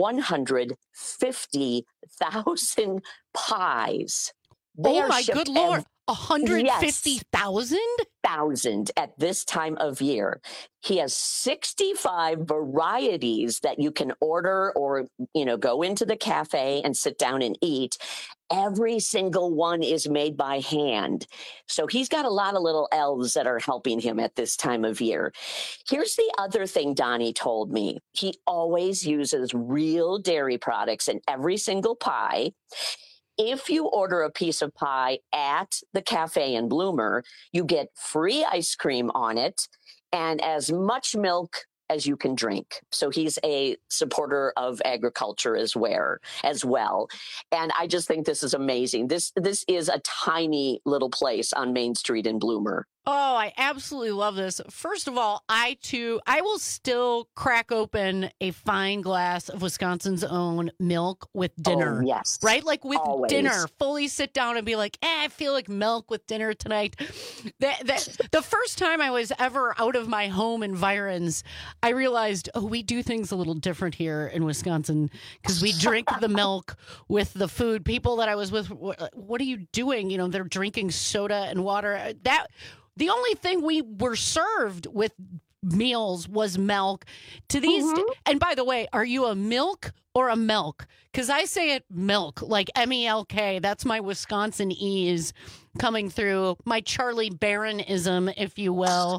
150,000 pies. Oh, my good Lord. 150,000? Thousand at this time of year. He has 65 varieties that you can order, or, you know, go into the cafe and sit down and eat. Every single one is made by hand. So he's got a lot of little elves that are helping him at this time of year. Here's the other thing Donnie told me. He always uses real dairy products in every single pie. If you order a piece of pie at the cafe in Bloomer, you get free ice cream on it and as much milk as you can drink. So he's a supporter of agriculture as well. And I just think this is amazing. This is a tiny little place on Main Street in Bloomer. Oh, I absolutely love this. First of all, I will still crack open a fine glass of Wisconsin's own milk with dinner. Oh, yes. Right? Like with Always. dinner, fully sit down and be like, I feel like milk with dinner tonight. The first time I was ever out of my home environs, I realized, we do things a little different here in Wisconsin because we drink the milk with the food. People that I was with, what are you doing? You know, they're drinking soda and water. The only thing we were served with meals was milk. To these, and by the way, are you a milk or a milk? Because I say it milk, like MELK. That's my Wisconsin ease coming through, my Charlie Barron-ism, if you will.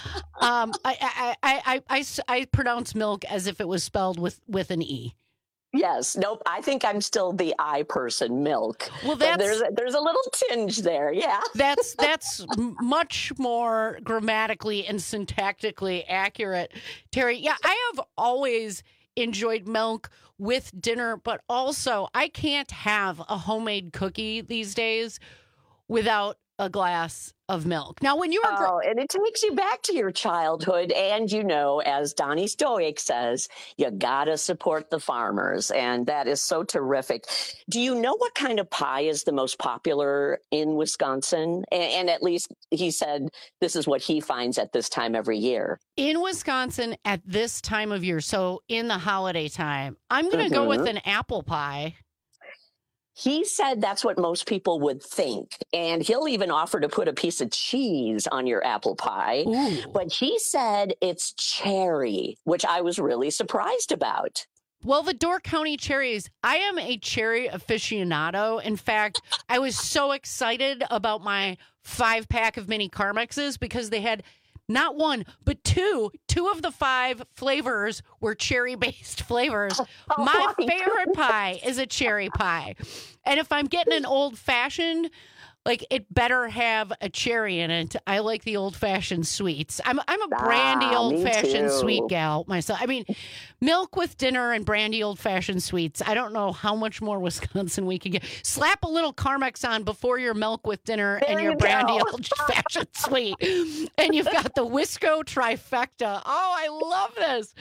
I pronounce milk as if it was spelled with an E. Yes. Nope. I think I'm still the I person, milk. Well, there's a little tinge there. Yeah. That's much more grammatically and syntactically accurate, Terry. Yeah, I have always enjoyed milk with dinner, but also I can't have a homemade cookie these days without a glass of milk. Now, when you were and it takes you back to your childhood, and you know, as Donnie Stoic says, you gotta support the farmers, and that is so terrific. Do you know what kind of pie is the most popular in Wisconsin? And at least he said this is what he finds at this time every year. In Wisconsin at this time of year, so in the holiday time, I'm going to go with an apple pie. He said that's what most people would think. And he'll even offer to put a piece of cheese on your apple pie. Ooh. But he said it's cherry, which I was really surprised about. Well, the Door County cherries, I am a cherry aficionado. In fact, I was so excited about my 5-pack of mini Carmexes because they had not one, but two of the 5 flavors were cherry-based flavors. My favorite pie is a cherry pie. And if I'm getting an old-fashioned, like it better have a cherry in it. I like the old-fashioned sweets. I'm a brandy old-fashioned sweet gal myself. I mean, milk with dinner and brandy old-fashioned sweets. I don't know how much more Wisconsin we can get. Slap a little Carmex on before your milk with dinner and your brandy old-fashioned sweet. And you've got the Wisco trifecta. Oh, I love this.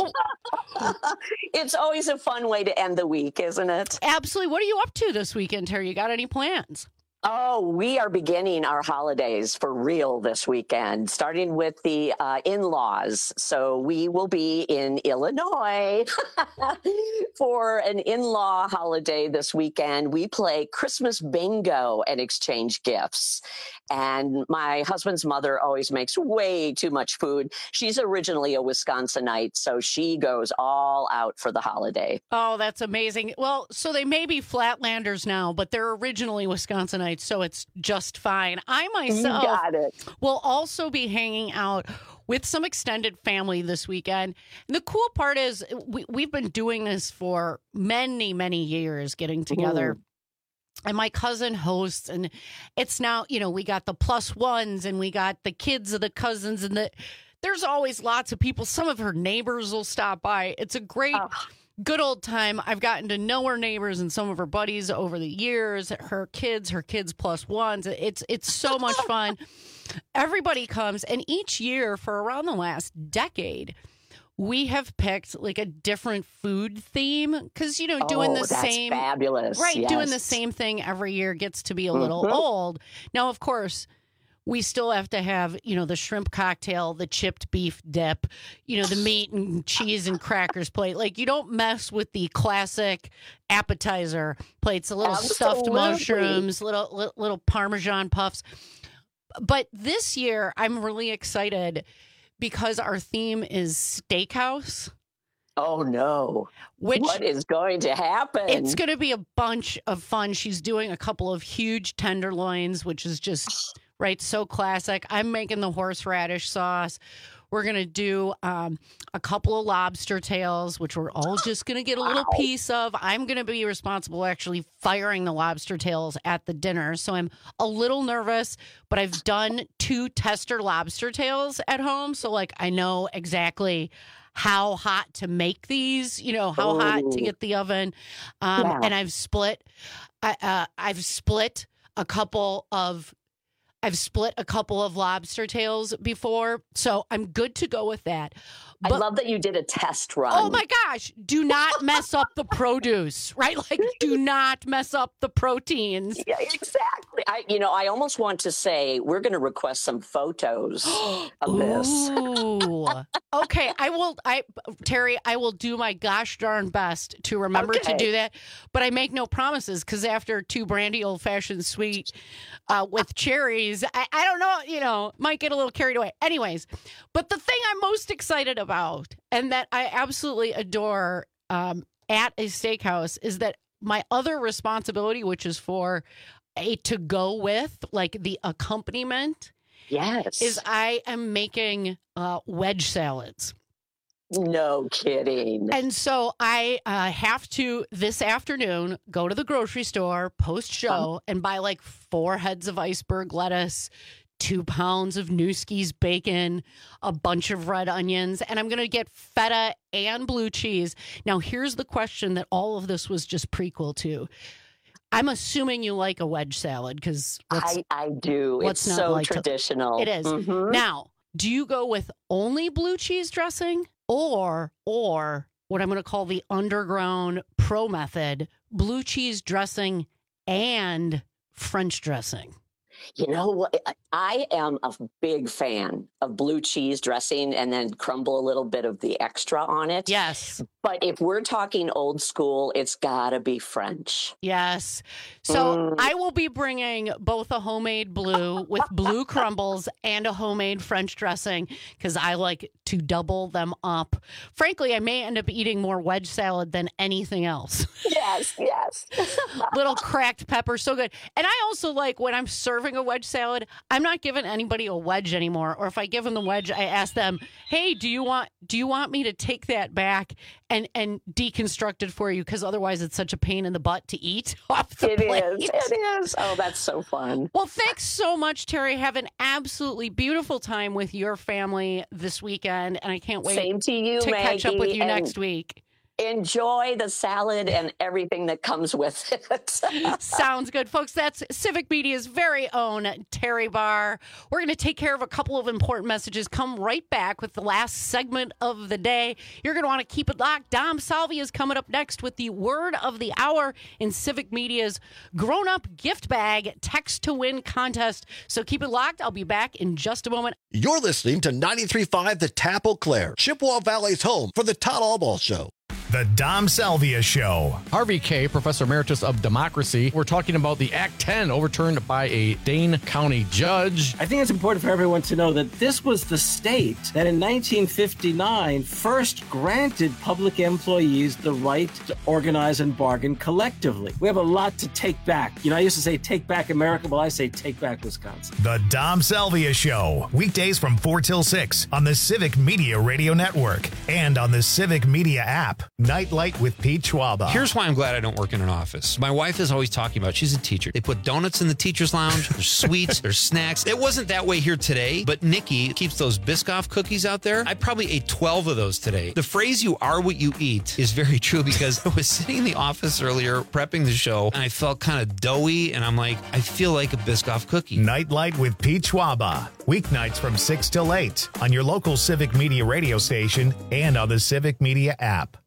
It's always a fun way to end the week, isn't it? Absolutely. What are you up to this weekend, Terry? You got any plans? Oh, we are beginning our holidays for real this weekend, starting with the in-laws. So we will be in Illinois for an in-law holiday this weekend. We play Christmas bingo and exchange gifts. And my husband's mother always makes way too much food. She's originally a Wisconsinite, so she goes all out for the holiday. Oh, that's amazing. Well, so they may be Flatlanders now, but they're originally Wisconsinites, so it's just fine. I myself will also be hanging out with some extended family this weekend. And the cool part is we've been doing this for many, many years, getting together. And my cousin hosts, and it's now, we got the plus ones and we got the kids of the cousins, and there's always lots of people. Some of her neighbors will stop by. It's a great, good old time. I've gotten to know her neighbors and some of her buddies over the years, her kids plus ones. It's so much fun. Everybody comes, and each year for around the last decade, we have picked like a different food theme because, doing the same. Fabulous. Right. Yes. Doing the same thing every year gets to be a little old. Now, of course, we still have to have, the shrimp cocktail, the chipped beef dip, the meat and cheese and crackers plate. Like, you don't mess with the classic appetizer plates, the little stuffed mushrooms, little Parmesan puffs. But this year, I'm really excited because our theme is steakhouse. Oh, no. What is going to happen? It's going to be a bunch of fun. She's doing a couple of huge tenderloins, which is just, so classic. I'm making the horseradish sauce. We're going to do a couple of lobster tails, which we're all just going to get a little piece of. I'm going to be responsible actually firing the lobster tails at the dinner. So I'm a little nervous, but I've done 2 tester lobster tails at home. So I know exactly how hot to make these, how hot to get the oven. And I've split a couple of lobster tails before, so I'm good to go with that. But, I love that you did a test run. Oh, my gosh. Do not mess up the produce, right? Do not mess up the proteins. Yeah, exactly. I almost want to say we're going to request some photos of this. Ooh. Okay. Terry, I will do my gosh darn best to remember to do that. But I make no promises because after 2 brandy old-fashioned sweet with cherries, I don't know, might get a little carried away. Anyways, but the thing I'm most excited about, and that I absolutely adore at a steakhouse, is that my other responsibility, which is for a to go with, like the accompaniment, is I am making wedge salads. No kidding. And so I have to, this afternoon, go to the grocery store post-show and buy 4 heads of iceberg lettuce, 2 pounds of Newski's bacon, a bunch of red onions, and I'm going to get feta and blue cheese. Now, here's the question that all of this was just prequel to. I'm assuming you like a wedge salad because I do. It's so traditional. It is. Mm-hmm. Now, do you go with only blue cheese dressing or what I'm going to call the underground pro method, blue cheese dressing and French dressing? You know what? I am a big fan of blue cheese dressing and then crumble a little bit of the extra on it. Yes. But if we're talking old school, it's got to be French. Yes. So I will be bringing both a homemade blue with blue crumbles and a homemade French dressing because I like to double them up. Frankly, I may end up eating more wedge salad than anything else. Yes. Little cracked pepper. So good. And I also like when I'm serving serving a wedge salad, I'm not giving anybody a wedge anymore. Or if I give them the wedge, I ask them, hey, do you want me to take that back and deconstruct it for you? Because otherwise it's such a pain in the butt to eat off the plate. It is. Oh, that's so fun. Well, thanks so much, Terry. Have an absolutely beautiful time with your family this weekend. And I can't wait Same to you, to catch up with you Maggie, next week. Enjoy the salad and everything that comes with it. Sounds good, folks. That's Civic Media's very own Terry Barr. We're going to take care of a couple of important messages. Come right back with the last segment of the day. You're going to want to keep it locked. Dom Salvia is coming up next with the word of the hour in Civic Media's grown-up gift bag text to win contest. So keep it locked. I'll be back in just a moment. You're listening to 93.5 The Tap Eau Claire, Chippewa Valley's home for the Todd Albaugh Show. The Dom Salvia Show. Harvey Kaye, Professor Emeritus of Democracy. We're talking about the Act 10 overturned by a Dane County judge. I think it's important for everyone to know that this was the state that in 1959 first granted public employees the right to organize and bargain collectively. We have a lot to take back. I used to say take back America. Well, I say take back Wisconsin. The Dom Salvia Show. Weekdays from 4 till 6 on the Civic Media Radio Network and on the Civic Media app. Nightlight with Pete Schwaba. Here's why I'm glad I don't work in an office. My wife is always talking about, she's a teacher. They put donuts in the teacher's lounge. There's sweets. There's snacks. It wasn't that way here today, but Nikki keeps those Biscoff cookies out there. I probably ate 12 of those today. The phrase you are what you eat is very true because I was sitting in the office earlier prepping the show and I felt kind of doughy and I'm like, I feel like a Biscoff cookie. Nightlight with Pete Schwaba. Weeknights from 6 till 8 on your local Civic Media radio station and on the Civic Media app.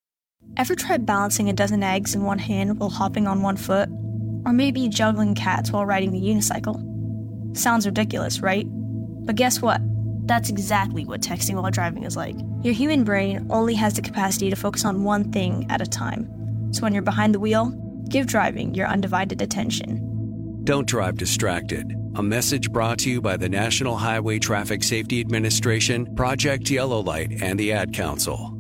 Ever tried balancing a dozen eggs in one hand while hopping on one foot? Or maybe juggling cats while riding a unicycle? Sounds ridiculous, right? But guess what? That's exactly what texting while driving is like. Your human brain only has the capacity to focus on one thing at a time. So when you're behind the wheel, give driving your undivided attention. Don't drive distracted. A message brought to you by the National Highway Traffic Safety Administration, Project Yellow Light, and the Ad Council.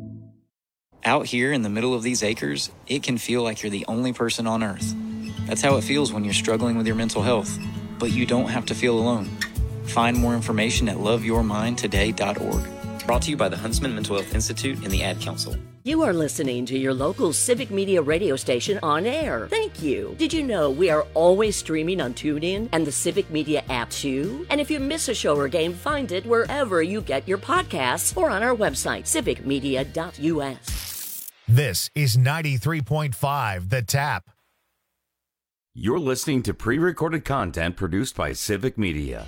Out here in the middle of these acres, it can feel like you're the only person on Earth. That's how it feels when you're struggling with your mental health. But you don't have to feel alone. Find more information at loveyourmindtoday.org. Brought to you by the Huntsman Mental Health Institute and the Ad Council. You are listening to your local Civic Media radio station on air. Thank you. Did you know we are always streaming on TuneIn and the Civic Media app too? And if you miss a show or game, find it wherever you get your podcasts or on our website, civicmedia.us. This is 93.5 The Tap. You're listening to pre-recorded content produced by Civic Media.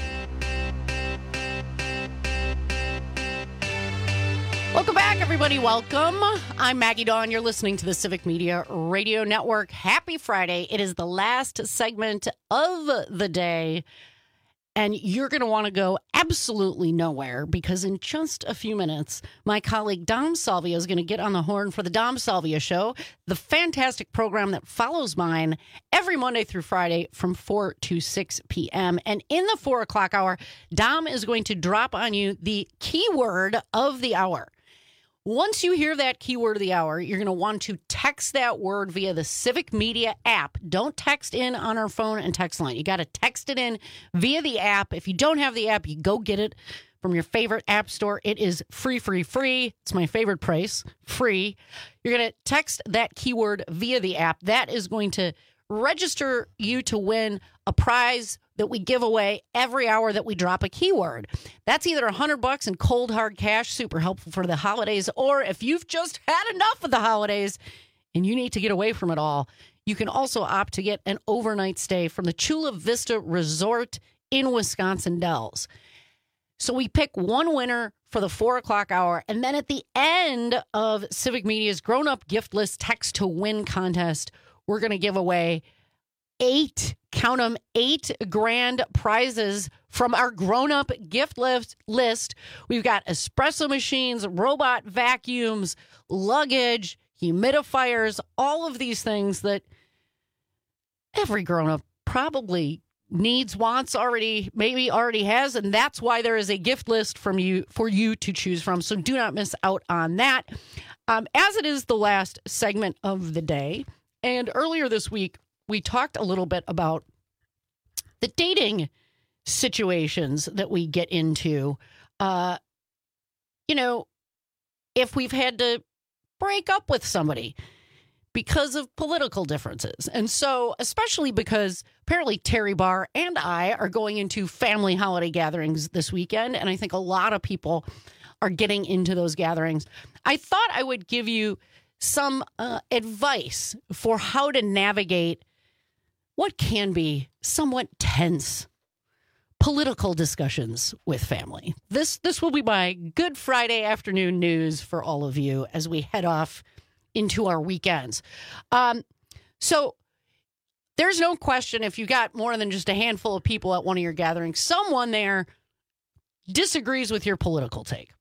Welcome back, everybody. Welcome. I'm Maggie Dawn. You're listening to the Civic Media Radio Network. Happy Friday. It is the last segment of the day. And you're going to want to go absolutely nowhere because in just a few minutes, my colleague Dom Salvia is going to get on the horn for the Dom Salvia Show, the fantastic program that follows mine every Monday through Friday from 4 to 6 p.m. And in the 4 o'clock hour, Dom is going to drop on you the keyword of the hour. Once you hear that keyword of the hour, you're going to want to text that word via the Civic Media app. Don't text in on our phone and text line. You got to text it in via the app. If you don't have the app, you go get it from your favorite app store. It is free. It's my favorite price, free. You're going to text that keyword via the app. That is going to register you to win a prize that we give away every hour that we drop a keyword. That's either $100 in cold hard cash, super helpful for the holidays, or if you've just had enough of the holidays and you need to get away from it all, you can also opt to get an overnight stay from the Chula Vista Resort in Wisconsin Dells. So we pick one winner for the 4 o'clock hour, and then at the end of Civic Media's grown-up gift list text to win contest, we're going to give away 8 grand prizes from our grown-up gift list. We've got espresso machines, robot vacuums, luggage, humidifiers, all of these things that every grown-up probably needs, wants, maybe already has, and that's why there is a gift list for you to choose from. So do not miss out on that. As it is the last segment of the day, and earlier this week, we talked a little bit about the dating situations that we get into, if we've had to break up with somebody because of political differences. And so, especially because apparently Terry Barr and I are going into family holiday gatherings this weekend, and I think a lot of people are getting into those gatherings, I thought I would give you some advice for how to navigate what can be somewhat tense political discussions with family. This will be my Good Friday afternoon news for all of you as we head off into our weekends. So there's no question, if you got more than just a handful of people at one of your gatherings, someone there disagrees with your political take.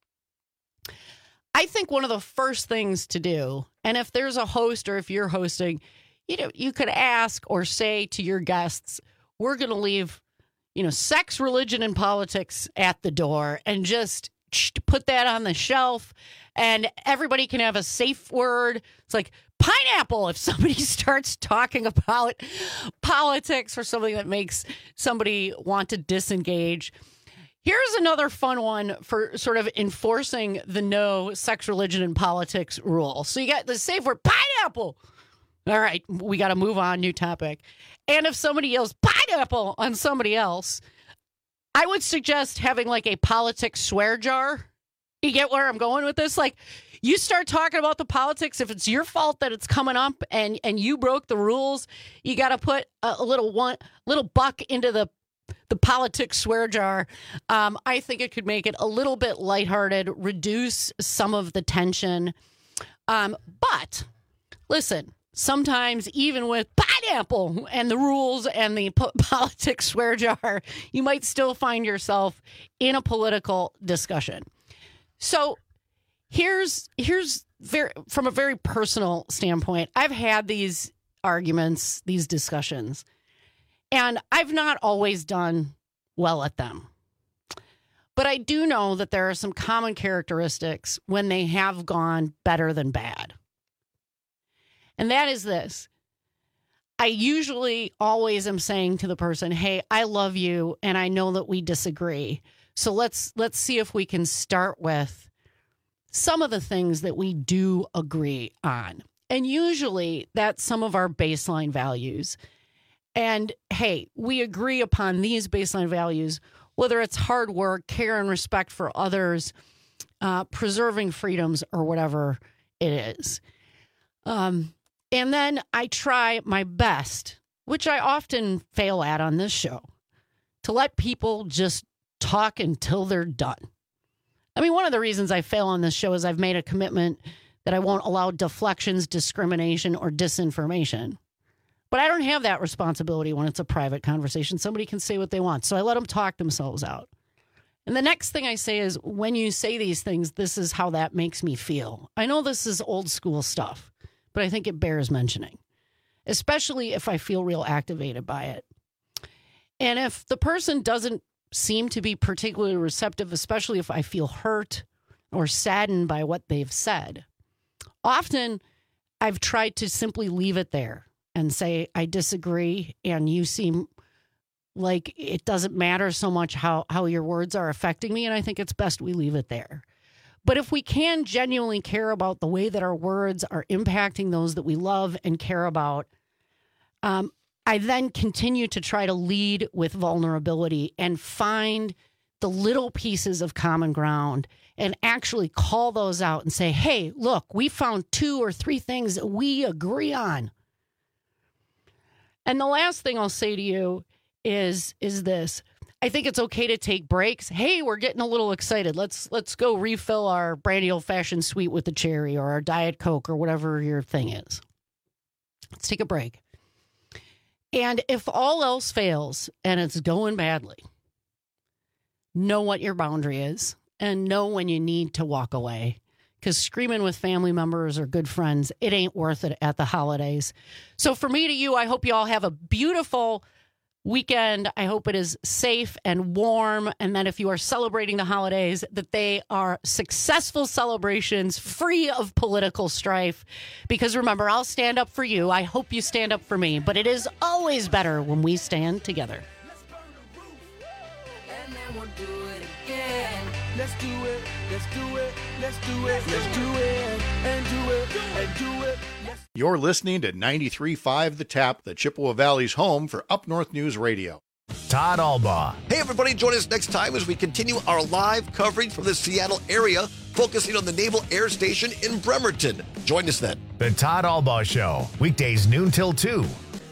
I think one of the first things to do, and if there's a host or if you're hosting, you could ask or say to your guests, we're going to leave, sex, religion, and politics at the door, and just put that on the shelf, and everybody can have a safe word. It's like pineapple if somebody starts talking about politics or something that makes somebody want to disengage. Here's another fun one for sort of enforcing the no sex, religion, and politics rule. So you got the safe word, pineapple. All right, we got to move on, new topic. And if somebody yells pineapple on somebody else, I would suggest having like a politics swear jar. You get where I'm going with this? Like, you start talking about the politics, if it's your fault that it's coming up and you broke the rules, you got to put a little buck into the politics swear jar. I think it could make it a little bit lighthearted, reduce some of the tension. But listen, sometimes even with pineapple and the rules and the politics swear jar, you might still find yourself in a political discussion. So here's from a very personal standpoint, I've had these arguments, these discussions, and I've not always done well at them. But I do know that there are some common characteristics when they have gone better than bad. And that is this. I usually always am saying to the person, hey, I love you and I know that we disagree. So let's see if we can start with some of the things that we do agree on. And usually that's some of our baseline values. And hey, we agree upon these baseline values, whether it's hard work, care and respect for others, preserving freedoms, or whatever it is. And then I try my best, which I often fail at on this show, to let people just talk until they're done. I mean, one of the reasons I fail on this show is I've made a commitment that I won't allow deflections, discrimination, or disinformation. But I don't have that responsibility when it's a private conversation. Somebody can say what they want. So I let them talk themselves out. And the next thing I say is, when you say these things, this is how that makes me feel. I know this is old school stuff, but I think it bears mentioning, especially if I feel real activated by it. And if the person doesn't seem to be particularly receptive, especially if I feel hurt or saddened by what they've said, often I've tried to simply leave it there and say, I disagree, and you seem like it doesn't matter so much how your words are affecting me, and I think it's best we leave it there. But if we can genuinely care about the way that our words are impacting those that we love and care about, I then continue to try to lead with vulnerability and find the little pieces of common ground and actually call those out and say, hey, look, we found 2 or 3 things that we agree on. And the last thing I'll say to you is this. I think it's okay to take breaks. Hey, we're getting a little excited. Let's go refill our brandy old-fashioned sweet with the cherry, or our Diet Coke, or whatever your thing is. Let's take a break. And if all else fails and it's going badly, know what your boundary is and know when you need to walk away. Because screaming with family members or good friends, it ain't worth it at the holidays. So from me to you, I hope you all have a beautiful weekend. I hope it is safe and warm, and that if you are celebrating the holidays, that they are successful celebrations free of political strife. Because remember, I'll stand up for you. I hope you stand up for me, but it is always better when we stand together. Let's do it, let's do it, let's do it, let's do it, and do it, and do it. You're listening to 93.5 The Tap, the Chippewa Valley's home for Up North News Radio. Todd Albaugh. Hey, everybody, join us next time as we continue our live coverage from the Seattle area, focusing on the Naval Air Station in Bremerton. Join us then. The Todd Albaugh Show, weekdays noon till 2.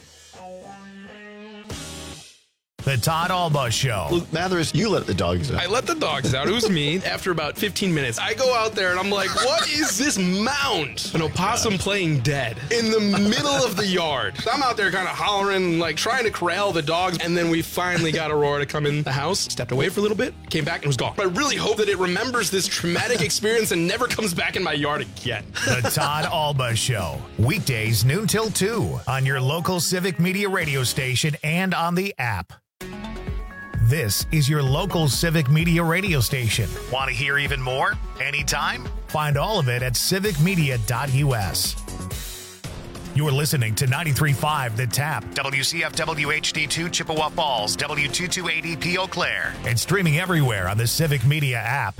The Todd Albaugh Show. Luke Mathers, you let the dogs out. I let the dogs out. It was me. After about 15 minutes, I go out there and I'm like, what is this mound? An opossum playing dead in the middle of the yard. So I'm out there kind of hollering, like trying to corral the dogs. And then we finally got Aurora to come in the house, stepped away for a little bit, came back and was gone. But I really hope that it remembers this traumatic experience and never comes back in my yard again. The Todd Albaugh Show, weekdays noon till 2 on your local Civic Media radio station and on the app. This is your local Civic Media radio station. Want to hear even more? Anytime? Find all of it at civicmedia.us. You're listening to 93.5 The Tap, WCFW HD2 Chippewa Falls, W228EP Eau Claire, and streaming everywhere on the Civic Media app.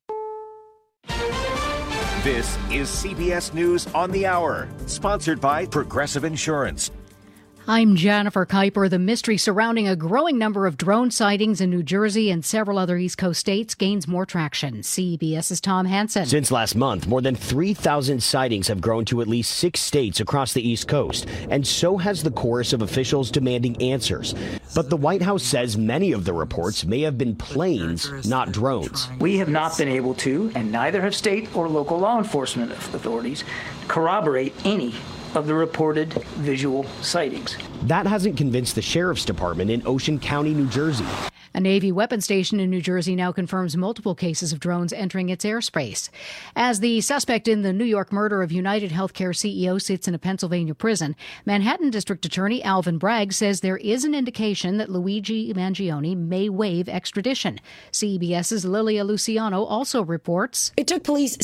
This is CBS News on the Hour, sponsored by Progressive Insurance. I'm Jennifer Kuiper. The mystery surrounding a growing number of drone sightings in New Jersey and several other East Coast states gains more traction. CBS's Tom Hansen. Since last month, more than 3,000 sightings have grown to at least 6 states across the East Coast, and so has the chorus of officials demanding answers. But the White House says many of the reports may have been planes, not drones. We have not been able to, and neither have state or local law enforcement authorities, corroborate any of the reported visual sightings. That hasn't convinced the Sheriff's Department in Ocean County, New Jersey. A Navy weapons station in New Jersey now confirms multiple cases of drones entering its airspace. As the suspect in the New York murder of United Healthcare CEO sits in a Pennsylvania prison, Manhattan District Attorney Alvin Bragg says there is an indication that Luigi Mangione may waive extradition. CBS's Lilia Luciano also reports. It took police